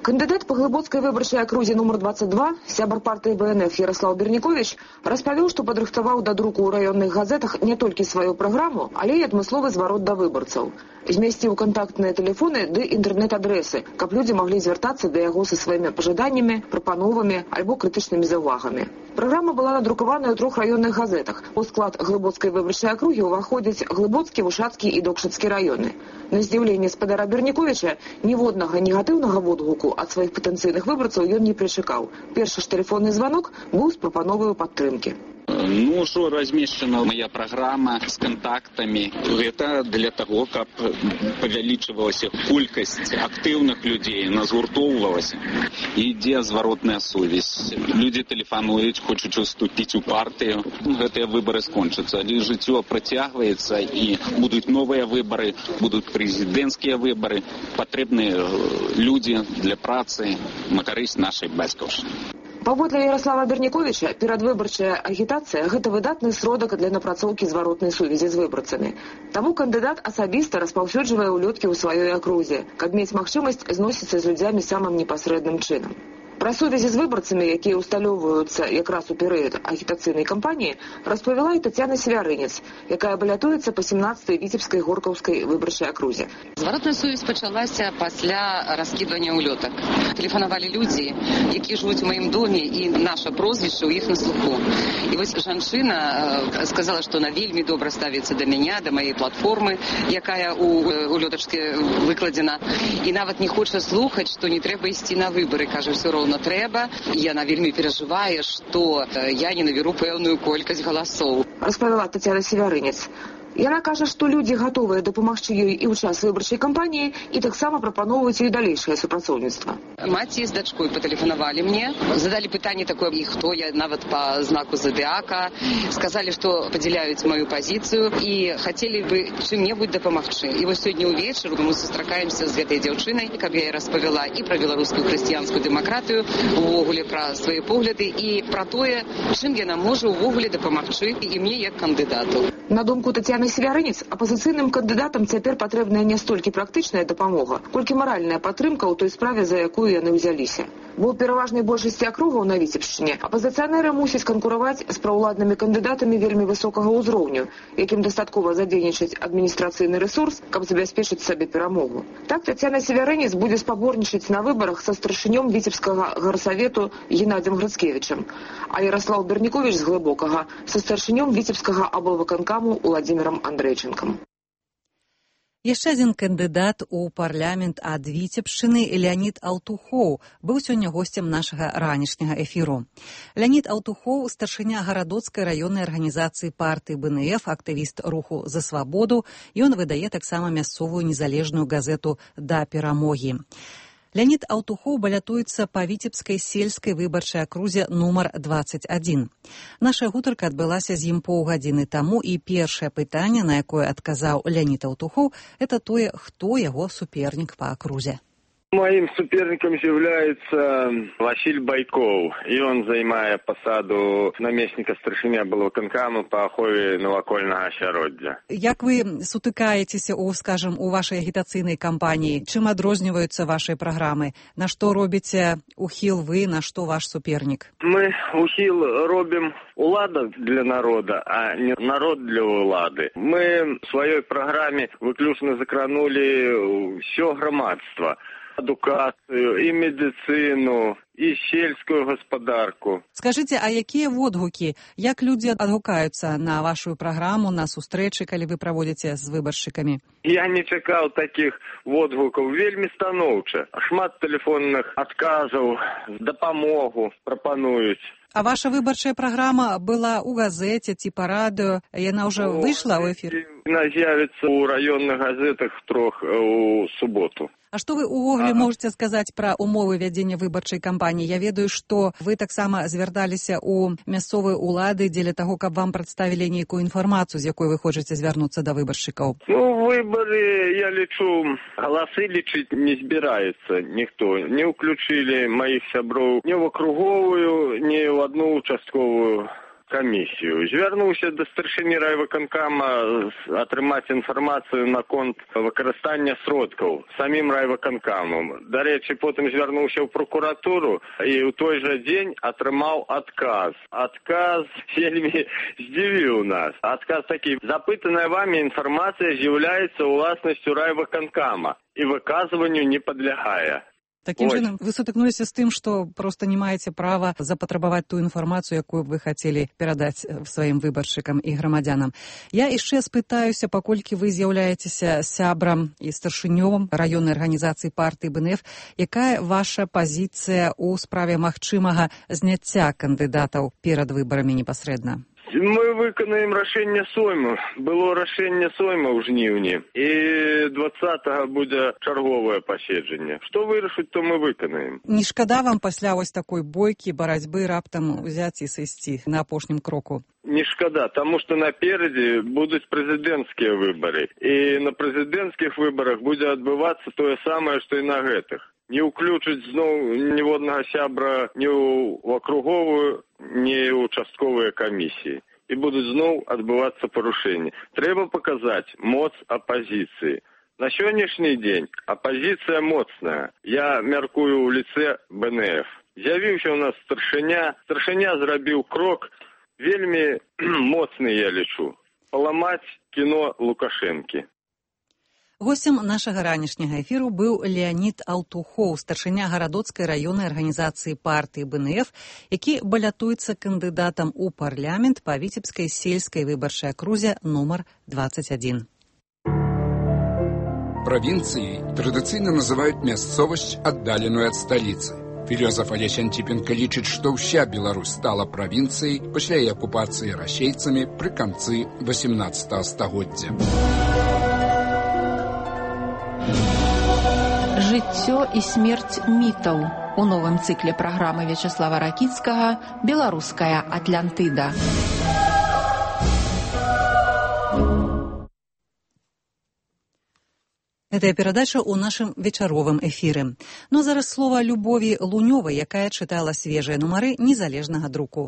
Кандыдат па глыбоцкай выбарчай акрузе нумар 22, сябар партыі БНФ Ярослав Берніковіч, распавёў, што падрыхтаваў да друку ў раённых газетах не толькі сваю праграму, але і адмысловы зварот да выбарцаў. Змясціў кантактныя тэлефоны ды інтэрнэт-адрэсы, каб людзі маглі звяртацца да яго са сваімі пажаданнямі, прапановамі альбо крытычнымі заўвагамі. Праграма была надрукаваная ў 3 раённых газетах. У склад глыбоцкай выбарчай акругі ўваходзяць Глыбоцкі, Вушацкі і Докшацкі раёны. На здзіўленне спадара Берніковіча ніводнага негатыўнага водгуку ад сваіх патэнцыйных выбарцаў ён не прычакаў. Першы ж тэлефонны званок быў з прапановаю падтрымкі. Ну, ўжо размешчана моя праграма з кантактамі. Гэта для таго, каб павялічвалася колькасць актыўных людзей, назгуртоўвалася. Ідзе зваротная сувязь. Людзі тэлефануюць, хочуць уступіць у партыю. Гэтыя выбары скончацца. Але жыццё працягваецца і будуць новыя выбары, будуць прэзідэнцкія выбары. Патрэбныя людзі для працы на карысць нашай бацькаўшчыны. Паводле Ярослава Берніковіча, перадвыбарчая агітацыя – гэта выдатны сродак для напрацоўкі зваротнай сувязі з выбарцамі. Таму кандыдат асабіста распаўсюджвае ўлёткі ў сваёй акрузе, каб мець магчымасць зносіцца з людзямі самым непасрэдным чынам. Пра сувязі з выбарцамі, якія ўсталёўваюцца якраз у перыяд агітацыйнай кампаніі, распавяла і Тацяна Севярынец, якая балятуецца па 17-й віцебскай горкаўскай выбарчай акрузе. Зваротная сувязь пачалася пасля раскідвання ўлётак. Тэлефанавалі людзі, якія жывуць у маім доме, і наша прозвішча ў іх на слуху. І вось жанчына сказала, што она вельмі добра ставіцца да мяне, да маёй платформы, якая у ўлётачцы выкладзена, і нават не хоча слухаць, што не трэба ісці на выбары, кажа, ўсё роўна трэба, і яна вельмі перажывае, што я не наберу пэўную колькасць галасоў. Распавяла Тацяна Севярынец. Яна кажа, што людзі гатовыя дапамагчы ёй і ў час выбарчай кампаніі і таксама прапаноўваюць ёй далейшае супрацоўніцтва. Маці з дачкой патэлефанавалі мне, задалі пытанне такое, і хто я, нават па знаку зодыака, сказалі, што падзяляюць маю пазіцыю і хацелі бы чым-небудзь дапамагчы. І вось сёння ўвечары мы сустракаемся з гэтай дзяўчынай, каб я распавяла і пра беларускую хрысціянскую дэмакратыю, увогуле пра свае погляды і пра тое, чым яна можа увогуле дапамагчы і мне як кандыдату. На думку Тацяны Севярынец, апазіцыйным кандыдатам цяпер патрэбная не столькі практычная дапамога, колькі маральная падтрымка ў той справе, за якую яны ўзяліся. Бо ў пераважнай большасці акругаў на Віцебшчыне апазіцыянеры мусяць канкураваць з праўладнымі кандыдатамі вельмі высокага ўзроўню, якім дастаткова задзейнічаць адміністрацыйны рэсурс, каб забяспечыць сабе перамогу. Так Тацяна Севярынец будзе спаборнічаць на выбарах са старшынём віцебскага гарсавету Геннадзем Грыцкевічам, а Ярослав Берніковіч з Глыбокага са старшынём віцебскага аблвыканкаму Уладзімірам Андрейченкам. Яшчэ адзін кандыдат у парламент ад Віцебшчыны Леонід Алтухоў быў сёння госцем нашага ранішняга эфіру. Леонід Алтухоў – старшыня гарадоцкай раённай арганізацыі партыі БНФ, актывіст руху «За свабоду». Ён выдае таксама мясцовую незалежную газету «Да перамогі». Леонід Алтухоў балятуецца па віцебскай сельскай выбарчай акрузе нумар 21. Наша гутарка адбылася з ім паўгадзіны таму, і першае пытанне, на якое адказаў Леонід Алтухоў, это тое, хто яго супернік па акрузе. Моим соперником является Василь Байков, и он займае посаду наместника старшыня аблвыканкаму по ахове навакольнага асяроддзя. Як вы сутыкаецеся у вашай агітацыйнай кампаніі? Чым адрозніваюцца вашыя праграмы? На што робіце ухіл вы, на што ваш супернік? Мы ухіл робім улада для народа, а не народ для улады. Мы в сваёй праграме выключна закранули все грамадства. Адукацыю, і медыцыну, і сельскую гаспадарку. Скажыце, а якія водгукі? Як людзі адгукаюцца на вашу праграму, на сустрэчы, калі вы праводзіце з выбаршчыкамі? Я не чакаў такіх водгукаў. Вельмі станоўча. Шмат тэлефонных адказаў, дапамогу прапануюць. А ваша выбарчая праграма была ў газеце ці па радыё? Яна ўжо выйшла ў эфір? Яна з'явіцца ў раённых газетах 3 у суботу. А што вы ўвогуле можаце сказаць пра умовы вядзення выбарчай кампаніі? Я ведаю, што вы таксама звярталіся ў мясцовыя ўлады дзеля таго, каб вам прадставілі нейкую інфармацыю, з якой вы хочаце звярнуцца да выбаршчыкаў. Выбары, я лічу, галасы лічыць не збіраецца ніхто. Не ўключылі маіх сяброў ні ў акруговую, ні ў адну участковую камісію. Звярнуўся да старшыні райвыканкама атрымаць інфармацыю наконт выкарыстання сродкаў самім райвыканкамам. Дарэчы, потым звярнуўся ў прокуратуру і ў той жа дзень атрымаў адказ. Адказ вельмі здзівіў нас. Адказ такі: запытаная вами інфармацыя з'яўляецца ўласнасцю райвыканкама і выказванню не падлягае. Таким чынам, вы сутыкнуліся з тым, што проста не маеце права запатрабаваць ту інфармацыю, якую вы хацелі перадаць сваім выбаршчыкам і грамадзянам. Я яшчэ спытаюся, паколькі вы з'яўляецеся сябрам і старшынём раённай арганізацыі партыі БНФ, якая ваша пазіцыя ў справе магчымага зняцця кандыдатаў перад выбарамі непасрэдна? Мы выканаем рашэнне Сойму. Было рашэнне Сойма ў жніўні. І 20-го будзе чарговае паседжанне. Што вырашыць, то мы выканаем. Не шкада вам пасля вось такой бойкі, барацьбы раптам узяць і сысці на апошнім кроку? Не шкада, таму што наперадзе будуць прэзідэнцкія выбары. І на прэзідэнцкіх выбарах будзе адбывацца тое самае, што і на гэтых. Не ўключыць зноў ніводнага сябра ні ў акруговую, ні ў участковыя камісіі. І будуць зноў адбывацца парушэнні. Трэба паказаць моц апазіцыі. На сённяшні дзень апазіцыя моцная. Я мяркую ў лице БНФ. З'явіўся ў нас старшыня. Старшыня зрабіў крок вельмі моцны, я лічу. Паламаць кіно Лукашэнкі. Гостем нашага ранішняга эфіру быў Леонід Алтухоў, старшыня гарадоцкай раённай арганізацыі партыі БНФ, які балятуецца кандыдатам у парламент па Віцебскай сельскай выбарчай акрузе нумар 21. Провинцией традыцыйна называют мясцовасць, аддаленую ад сталіцы. Філёзаф Алесь Антипенко лічыць, што ўся Беларусь стала правінцыяй пасля яе акупацыі расейцамі пры канцы 18 стагоддзя. Жыццё і смерць мітаў у новым цыкле праграмы Вячеслава Ракіцкага «Беларуская Атлантыда». Гэтая перадача ў нашым вечаровым эфіры. Ну, зараз слова Любові Лунёвай, якая чытала свежыя нумары незалежнага друку.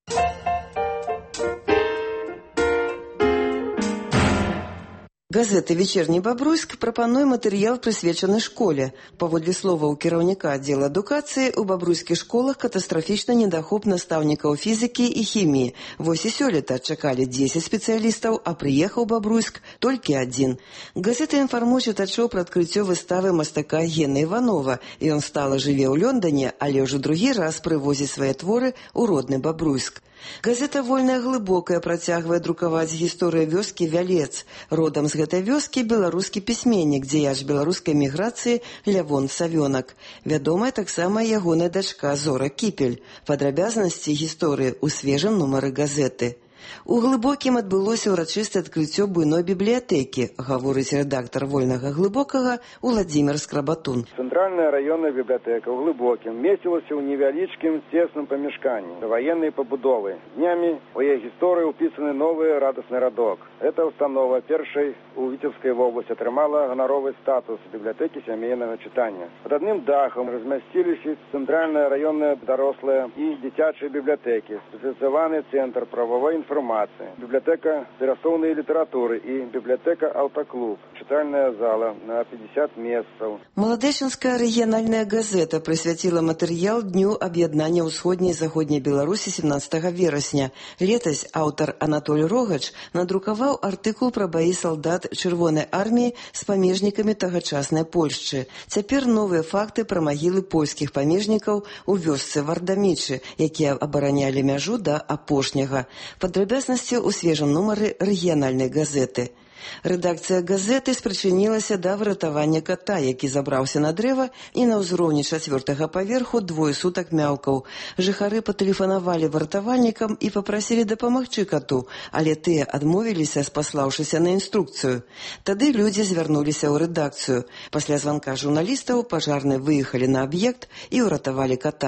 Газета «Вечерний Бобруйск» прапануе матэрыял, прысвечаны школе. Паводле словаў кіраўніка аддзела адукацыі, у бабруйскіх школах катастрафічны недахоп настаўнікаў фізікі і хіміі. Вось і сёлета чакалі 10 спецыялістаў, а прыехаў Бобруйск толькі адзін. Газета інфармуе чытачоў пра адкрыццё выставы мастака Гена Іванова. Ён стала жыве ў Лондоне, але ўжо другі раз прывозіць свае творы ў родны Бобруйск. Газета «Вольная глыбокая» працягвае друкаваць гісторыю вёскі Вялец. Родам з гэтай вёскі беларускі пісьменнік, дзеяч беларускай міграцыі Лявон Савёнак. Вядомая таксама ягоная дачка Зора Кіпель. Падрабязнасці гісторыі ў свежым нумары газеты. У Глыбокім адбылося ўрачыстае адкрыццё буйной бібліятэкі, гаворыць рэдактар «Вольнага глыбокага» Уладзімир Скрабатун. Цэнтральная раённая бібліятэка ў Глыбокім месцілася ў невялічкім цесным памяшканні ваеннай пабудовы. Днямі у яе гісторыі ўпісаны новы радасны радок. Эта установа першай у Віцебскай вобласці атрымала ганаровы статус бібліятэкі сямейнага чытання. Пад адным дахам размясціліся цэнтральная раённая дарослая і дзіцячыя бібліятэкі, спецыялізаваны цэнтр прававой информации, библиотека перасоўнай літаратуры и библиотека «Аўтаклуб», читальная зала на 50 месцаў. Маладэчынская рэгіянальная газета прысвяціла матэрыял Дню аб'яднання ўсходняй і заходняй Беларусі 17 верасня. Летась аўтар Анатоль Рогач надрукаваў артыкул пра баі салдат Чырвонай арміі з памежнікамі тагачаснай Польшчы. Цяпер новыя факты пра магілы польскіх памежнікаў у вёсцы Вардамічы, якія абаранялі мяжу да апошняга. Падрабязнасці ў свежым нумары рэгіянальнай газеты. Рэдакцыя газеты спрычынілася да выратавання ката, які забраўся на дрэва і на ўзроўні 4-го паверху двое сутак мяўкаў. Жыхары патэлефанавалі выратавальнікам і папрасілі дапамагчы кату, але тыя адмовіліся, спаслаўшыся на інструкцыю. Тады людзі звярнуліся ў рэдакцыю. Пасля званка журналістаў пажарныя выехалі на аб'ект і ўратавалі ката.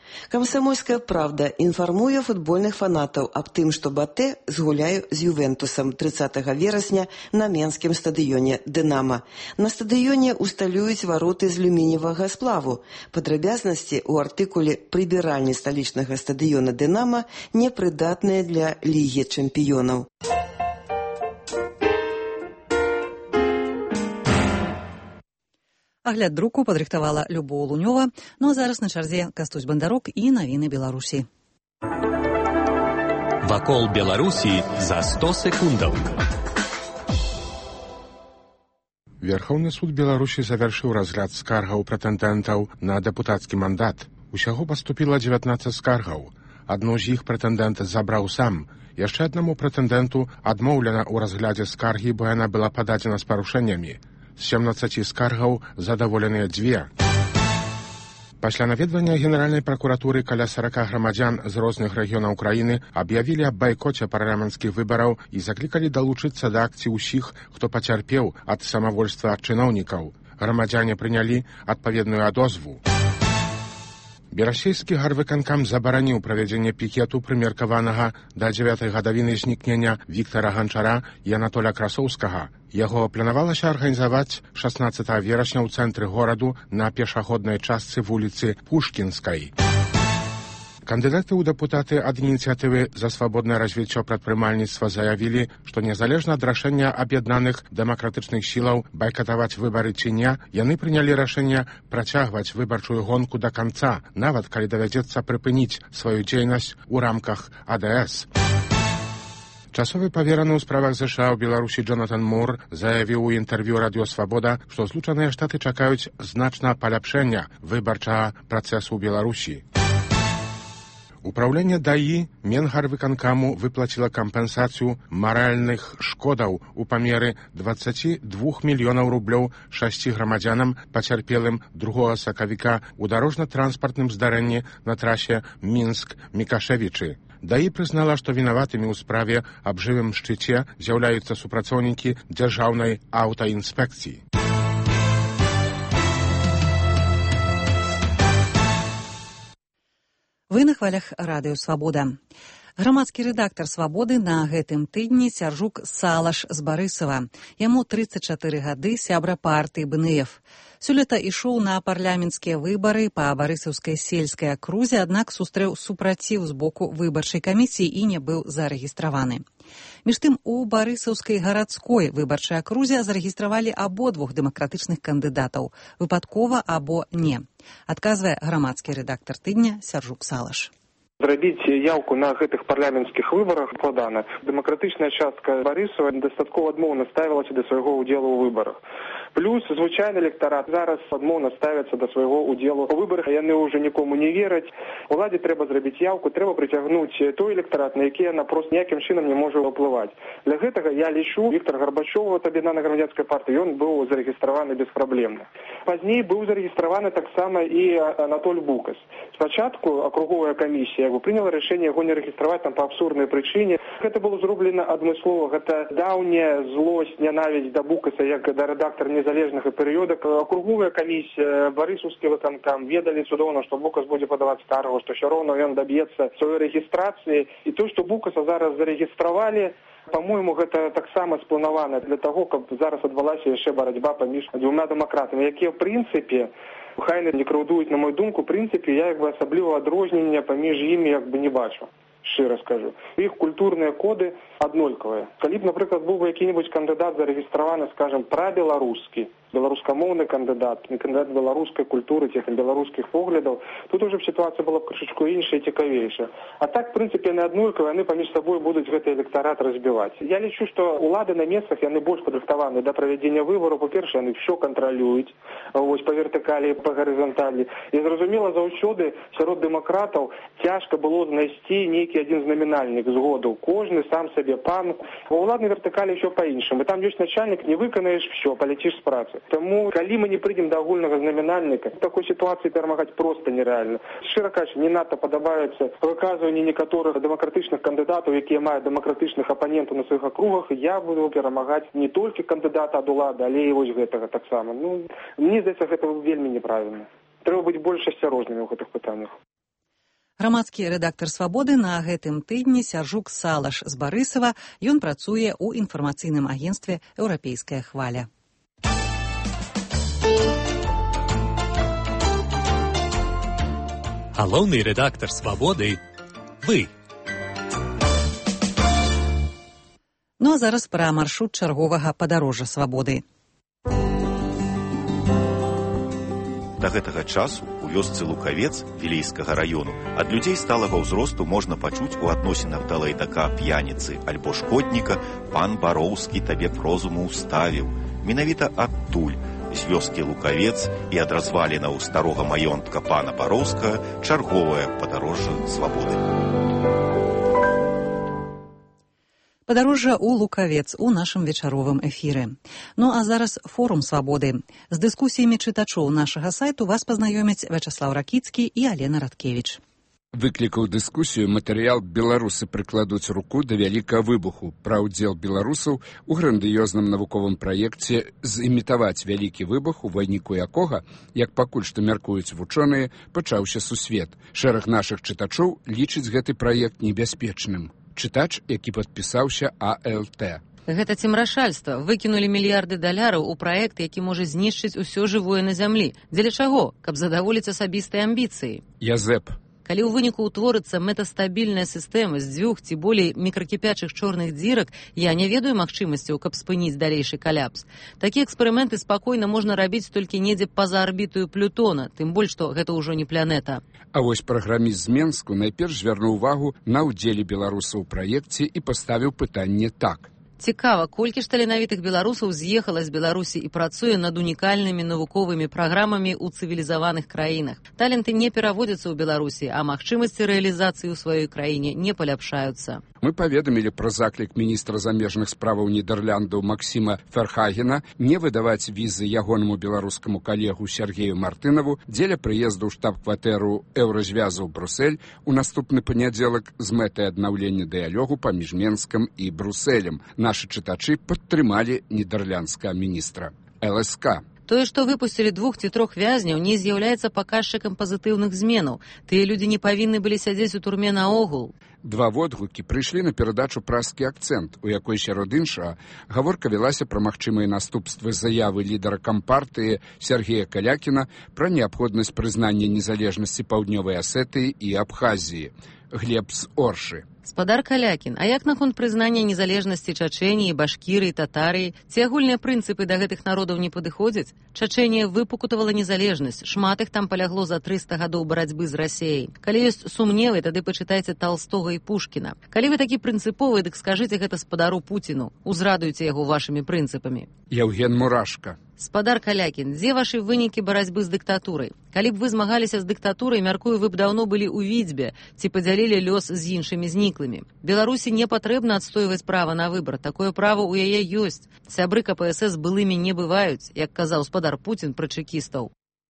Камсамольская правда інфармуе футбольных фанатаў аб тым, што Батэ згуляе з Ювентусам 30 верасня на менскім стадыёне «Дынама». На стадыёне усталююць вароты з люміневага сплаву. Падрабязнасці ў артыкуле «Прыбіральні сталічнага стадыёна «Дынама» непрыдатныя для Лігі чэмпіёнаў. Агляд друку падрыхтавала Любоў Лунёва, ну а зараз на чарзе Кастусь Бандарок і навіны Беларусі. Вакол Беларусі за 100 секундаў. Верховны суд Беларусі завяршыў разгляд скаргаў прэтэндэнтаў на дэпутацкі мандат. Усяго паступіла 19 скаргаў. Адну з іх прэтэндэнт забраў сам. Яшчэ аднаму прэтэндэнту адмоўлена ў разглядзе скаргі, бо яна была пададзена з парушэннямі. З 17 скаргаў задаволеныя 2. Пасля наведвання Генеральнай пракуратуры каля 40 грамадзян з розных рэгіёнаў краіны аб'явілі аб байкоце парламенцкіх выбараў і заклікалі далучыцца да акцыі ўсіх, хто пацярпеў ад самавольства чыноўнікаў. Грамадзяне прынялі адпаведную адозву. Берасейскі гарвыканкам забараніў правядзенне пікету, прымеркаванага да 9-й гадавіны знікнення Віктара Ганчара і Анатоля Красоўскага. Яго планавалася арганізаваць 16 верасня ў цэнтры гораду на пешаходнай частцы вуліцы Пушкінскай. Кандыдаты ў дэпутаты ад ініцыятывы за свабоднае развіццё прадпрымальніцтва заявілі, што незалежна ад рашэння аб'яднаных дэмакратычных сілаў байкатаваць выбары ці не, яны прынялі рашэнне працягваць выбарчую гонку да канца, нават калі давядзецца прыпыніць сваю дзейнасць у рамках АДС. Часовы павераны ў справах ЗША ў Беларусі Джонатан Мур заявіў у інтэрв'ю Радыё Свабода, што Злучаныя Штаты чакаюць значна паляпшэння выбарчага працэсу ў Беларусі. Управление ДАИ Менгарвыканкаму выплатила кампенсацию моральных шкодаў у памеры 22 мільёнаў рублёў 6 грамадзянам, пацярпелым 2 сакавіка ў дарожна-транспартным здарэнні на трасе Мінск-Мікашевічы. ДАИ прызнала, што вінаватымі ў справе аб жывым шчыце з'яўляюцца супрацоўнікі дзяржаўнай аўтаінспекцыі. Вы на хвалях Радыё Свабода. Грамадскі рэдактар «Свабоды» на гэтым тыдні Сяржук Салаш з Барысава. Яму 34 гады, сябра партыі БНФ. Сёлета ішоў на парламенцкія выбары па барысаўскай сельскай акрузе, аднак сустрэў супраціў з боку выбарчай камісіі і не быў зарэгістраваны. Між тым, у барысаўскай гарадской выбарчай акрузе зарэгістравалі абодвух дэмакратычных кандыдатаў, выпадкова або не. Адказвае грамадскі рэдактар тыдня Сяржук Салаш. Зрабіць яўку на гэтых парламенцкіх выбарах складана. Дэмакратычная частка Барысава дастаткова адмоўна ставілася да свайго ўдзелу ў выбарах. Плюс звычайны электарат зараз адмоўна ставіцца да свайго ўдзелу ў выбарах. Яны ўжо нікому не вераць. Уладзе трэба зрабіць яўку, трэба прыцягнуць той электарат, на які яна проста ніякім чынам не можа ўплываць. Для гэтага я лічу, Віктор Гарбачоў, аб'яднаная грамадзянская партыя, ён быў зарэгістраваны беспраблемна. Пазней быў зарэгістраваны таксама і Анатоль Букас. Спачатку акруговая камісія прыняла рашэнне яго не рэгістраваць там па абсурднай прычыне. Гэта было зроблена адмыслова. Гэта даўняя злосць, нянавісць да Букаса як да рэдактара незалежнага перыёда. Акруговая камісія, барысаўскі выканкам ведалі цудоўна, што Букас будзе падаваць скаргу, што ўсё роўна ён даб'ецца сваёй рэгістрацыі. І то, што Букаса зараз зарэгістравалі, па-мойму, гэта таксама спланавана для таго, каб зараз адбылася яшчэ барацьба паміж двума дэмакратамі, якія ў прынцыпе хай не крыўдуюць, на мой думку, у прынцыпе, я асабліва адрознення паміж імі не бачу, шчыра скажу. Іх культурныя коды аднолькавыя. Калі б, напрыклад, быў бы які-небудзь кандыдат зарэгістраваны, скажем, прабеларускі, беларускамоўны кандыдат, не кандыдат беларускай культуры, ці беларускіх поглядаў, тут уже сітуацыя была б крышачку іншая і цікавейшая. А так, в прынцыпе, яны аднолькавыя, яны паміж сабой будуць гэты электарат разбіваць. Я лічу, што улады на месцах, яны больш падрыхтаваны да правядзення выбараў. Па-першае, яны ўсё кантралююць, вось па вертыкалі, па гарызанталі. І зразумела, заўсёды сярод дэмакратаў цяжка было знайсці нейкі адзін знаменальнік згоду. Кожны сам сабе пан. У уладнай вертыкалі ўсё па-іншаму. Там ёсць начальнік, не выканаеш ўсё, паляціш з працы. Таму, калі мы не прыйдзем да агульнага знаменальніка, в такой сітуацыі перамагаць проста нерэальна. Шчыра кажучы, не надта падабаюцца выказванні некаторых дэмакратычных кандыдатаў, якія маюць дэмакратычных апанентаў на сваіх акругах. Я буду перамагаць не толькі кандыдата ад улады, але і вось гэтага таксама. Мне здаецца, гэта вельмі неправільна. Трэба быць больш асцярожнымі ў гэтых пытаннях. Грамадскі рэдактар «Свабоды» на гэтым тыдні Сяржук Салаш з Барысава. Ён працуе ў інфармацыйным агенцтве «Еўрапейская хваля». Галоўны рэдактар «Свабоды» – вы. Ну а зараз пра маршрут чарговага падарожжа «Свабоды». Да гэтага часу у вёсцы Лукавец Вілейскага раёну ад людзей сталага ўзросту можна пачуць у адносінах да лайдака п'яніцы альбо шкодніка «Пан Бароўскі табе б розуму ўставіў». Менавіта адтуль, з вёскі Лукавец і ад развалінаў старога маёнтка пана Бароўскага чарговае падарожжа «Свабоды». Падарожжа ў Лукавец у нашым вечаровым эфіры. Ну а зараз форум «Свабоды». З дыскусіямі чытачоў нашага сайту вас пазнаёмяць Вячаслав Ракіцкі і Алена Радкевіч. Выклікаў дыскусію матэрыял «Беларусы прыкладуць руку да вялікага выбуху» пра ўдзел беларусаў у грандыёзным навуковым праекце зімітаваць вялікі выбух, у вайніку якога, як пакуль што мяркуюць вучоныя, пачаўся сусвет. Шэраг нашых чытачоў лічыць гэты праект небяспечным. Чытач, які падпісаўся АЛТ. Гэта цемрашальства. Выкінулі мільярды даляраў у праект, які можа знішчыць усё жывое на зямлі. Дзеля чаго? Каб задаволіць асабістыя амбіцыі. Язэп. Калі ў выніку ўтворыцца мэтастабільная сістэма з 2 ці болей мікракіпячых чорных дзірак, я не ведаю магчымасцяў, каб спыніць далейшы каляпс. Такія эксперыменты спакойна можна рабіць толькі недзе па-за арбітаю Плютона, тым больш, што гэта ўжо не планета. А вось праграміст з Менску найперш звярнуў увагу на ўдзеле беларусаў у праекце і паставіў пытанне так. Цікава, колькі ж таленавітых беларусаў з'ехала з Беларусі і працуе над унікальнымі навуковымі праграмамі ў цывілізаваных краінах. Таленты не пераводзяцца ў Беларусі, а магчымасці рэалізацыі ў сваёй краіне не паляпшаюцца. Мы паведамілі пра заклік міністра замежных справаў Нідэрляндаў Максіма Ферхагена не выдаваць візы ягонаму беларускаму калегу Сергею Мартынаву дзеля прыезду ў штаб-кватэру Еўразвязу ў Брусэль у наступны панядзелак з мэтай аднаўлення дыялогу паміж Менскам і Брусэлем. Нашы чытачы падтрымалі нідэрляндскага міністра. ЛСК. Тое, што выпусцілі 2 ці 3 вязняў, не з'яўляецца паказчыкам пазітыўных зменаў. Тыя людзі не павінны былі сядзець у турме наогул. 2 водгукі прыйшлі на перадачу «Празкі акцэнт», у якой сярод іншага гаворка вялася пра магчымыя наступствы заявы лідара кампартыі Сергея Калякіна пра неабходнасць прызнання незалежнасці Паўднёвай Асетыі і Абхазіі. Глеб з Оршы. Спадар Калякін, а як наконт прызнання незалежнасці Чачэніі, Башкірыі, Татарыі? Ці агульныя прынцыпы да гэтых народаў не падыходзяць? Чачэнія выпукутавала незалежнасць, шмат іх там палягло за 300 гадоў барацьбы з Расеяй. Калі ёсць сумневы, тады пачытайце Талстога і Пушкіна. Калі вы такі прынцыповы, дык скажыце гэта спадару Пуціну. Узрадуйце яго вашымі прынцыпамі. Яўген Мурашка. Спадар Калякін, дзе вашы вынікі барацьбы з дыктатурай? Калі б вы змагаліся з дыктатурай, мяркую, вы б даўно былі ў Відзьбе ці падзялілі лёс з іншымі зніклымі. Беларусі не патрэбна адстойваць права на выбар. Такое права ў яе ёсць. Сябры КПСС былымі не бываюць, як казаў спадар Пуцін пра чэкістаў.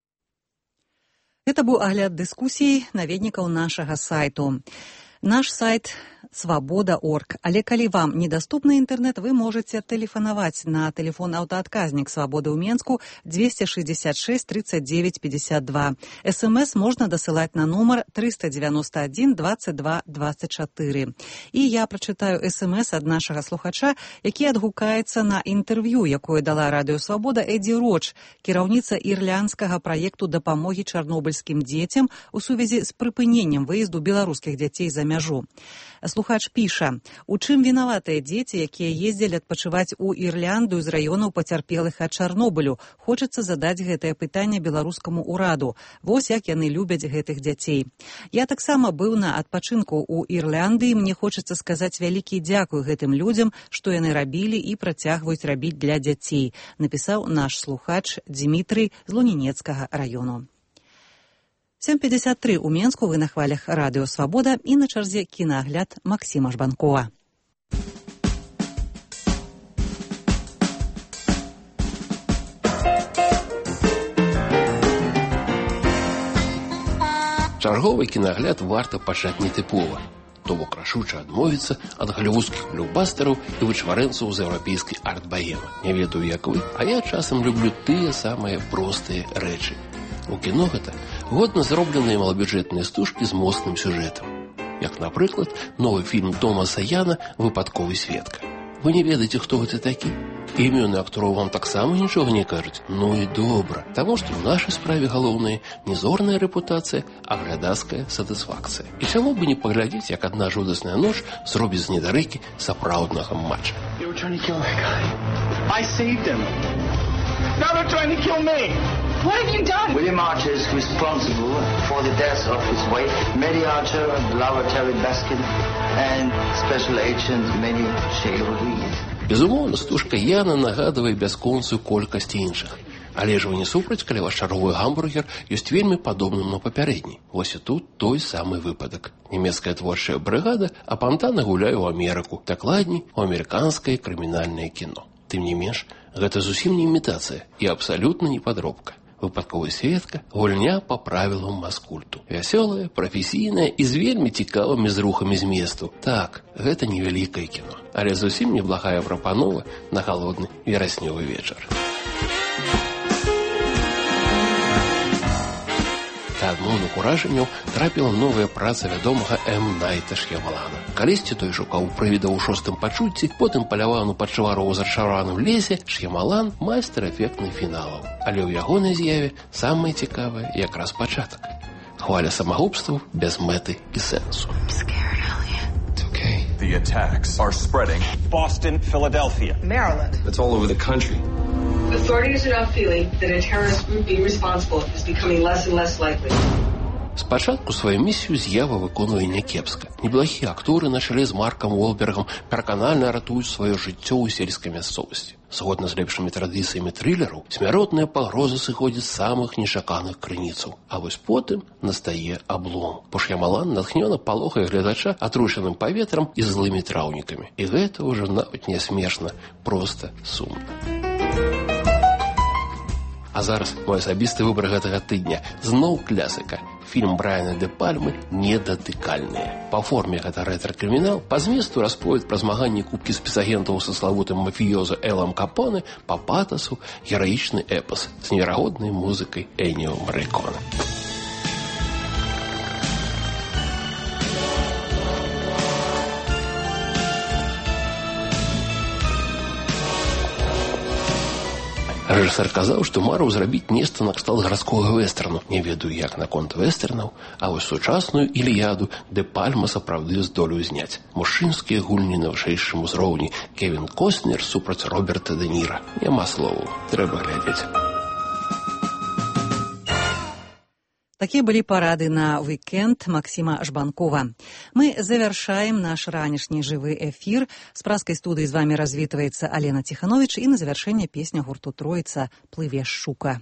Гэта быў агляд дыскусій наведнікаў нашага сайту. Наш сайт «Свабода.орг». Але калі вам недаступны інтэрнэт, вы можаце тэлефанаваць на тэлефон аўтаадказнік «Свабоды» ў Менску 266 39 52. СМС можна дасылаць на нумар 391 22 24. І я прачытаю СМС ад нашага слухача, які адгукаецца на інтэрв'ю, якое дала радыё «Свабода» Эдзі Роч, кіраўніца ірландскага праекту дапамогі чарнобыльскім дзецям у сувязі з прыпыненнем выезду беларускіх дзяцей за мяжу. Слухач піша, у чым вінаватыя дзеці, якія ездзілі адпачываць у Ірландыю з раёнаў пацярпелых ад Чарнобылю? Хочацца задаць гэтае пытанне беларускаму ўраду. Вось як яны любяць гэтых дзяцей. Я таксама быў на адпачынку ў Ірландыі. Мне хочацца сказаць вялікі дзякуй гэтым людзям, што яны рабілі і працягваюць рабіць для дзяцей, напісаў наш слухач Дзімітрый з Лунінецкага раёну. 7:53 у Менску, вы на хвалях радыё «Свабода» і на чарзе кінаагляд Максіма Жбанкова. Чарговы кінагляд варта пачаць нетыпова, то бок рашуча адмовіцца ад галівудскіх блюкбастараў і вычварэнцаў з еўрапейскай арт-баема. Не ведаю, як вы, а я часам люблю тыя самыя простыя рэчы. У кіно гэта годна зробленыя малабюджэтныя стужкі з моцным сюжэтам. Як, напрыклад, новы фільм Томаса Яна «Выпадковы сведка». Вы не ведаеце, хто гэта такі? Імёны актораў вам таксама нічога не кажуць? Ну і добра, таму што ў нашай справе галоўнае не зорная рэпутацыя, а глядацкая сатысфакцыя. І чаму бы не паглядзець, як адна жудасная ноч зробіць з недарэкі сапраўднага матча. Now they're trying to kill me. What have you done? William Archer is responsible for the deaths of his wife, Mary Archer, Laura Terry Baskin, and Special Agent Manny Shale Reed. Безумоўна, стужка Яна нагадвае бясконцую колькасць іншых. Але ж вы не супраць, калі ваш чарговы гамбургер ёсць вельмі падобным на папярэдні. Вось і тут той самы выпадак. Нямецкая творчая брыгада апантана гуляе ў Амерыку, дакладней, у амерыканскае крымінальнае кіно. Тым не менш, гэта зусім не імітацыя і абсалютна не падробка. Выпадковая сведка – гульня па правілам маскульту. Вясёлая, прафесійная і з вельмі цікавымі зрухамі зместу. Так, гэта невялікае кіно, але зусім неблагая прапанова на халодны вераснёвы вечар. Да адмоўных уражанняў трапіла новая праца вядомага М. Найта Ш'ямалана. Калісьці той шукаў прывідаў у шостым пачуцці, потым паляваў на падчвару ў зачараваным лесе, Ш'ямалан – майстар эфектных фіналаў. Але ў ягонай з'яве самае цікавае якраз пачатак. Хваля самагубстваў без мэты і сэнсу. The attacks are spreading. Boston, Philadelphia, Maryland. It's all over the country. Authorities are now feeling that a terrorist group being responsible is becoming less and less likely. Спачатку сваю місію з'ява выконвае някепска. Неблагія акторы на чале з Маркам Уолбергам пераканальна ратуюць сваё жыццё ў сельскай мясцовасці. Згодна з лепшымі традыцыямі трылераў, смяротныя пагрозы сыходзяць з самых нечаканых крыніцаў. А вось потым настае аблом. Бо Ш'ямалан натхнёна палохае гледача атручаным паветрам і злымі траўнікамі. І гэта ўжо нават не смешна, проста сумна. А зараз мой асабісты выбар гэтага тыдня зноў класіка. Фільм Брайана Дэ Пальмы «Недатыкальныя». Па форме гэта рэтра-крымінал, па зместу расповед пра змаганне купкі спецагентаў са славутым мафіёза Элам Капоне, па патасу гераічны эпас з неверагоднай музыкай Эніо Марриконе. Рэжысэр казаў, што марыў зрабіць нешта накшталт гарадскога вэстэрну. Не ведаю, як наконт вэстэрнаў, а вось сучасную Іліяду Дэ Пальма сапраўды здолеў зняць. Мужчынскія гульні на вышэйшым узроўні. Кевін Костнер супраць Роберта Дэ Ніра. Няма словаў, трэба глядзець. Такие были парады на уикенд Максима Жбанкова. Мы завершаем наш ранешний живый эфир. С праской студии с вами развитывается Алена Тиханович. И на завершение песня гурту «Троица» «Плыве шука».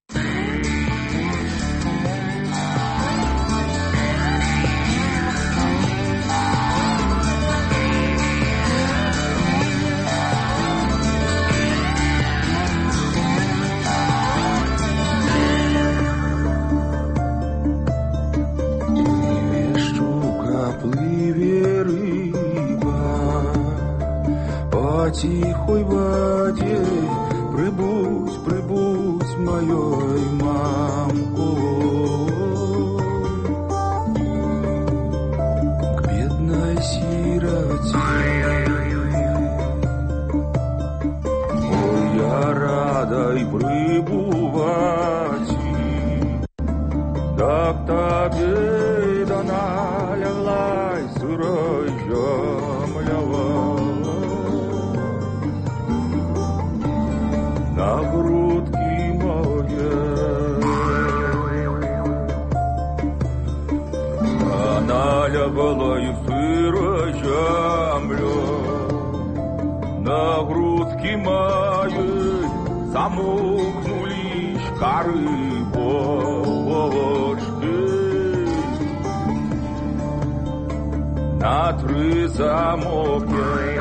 Тихой воде прибудь, прибудь моей мамко к бедной сироте. Ой, я рада и прибывать, да к тебе да налеглась сырой земля. На грудки моей она лягала и в сырой землю. На грудки моей замокнулись коры бочки. На три замокли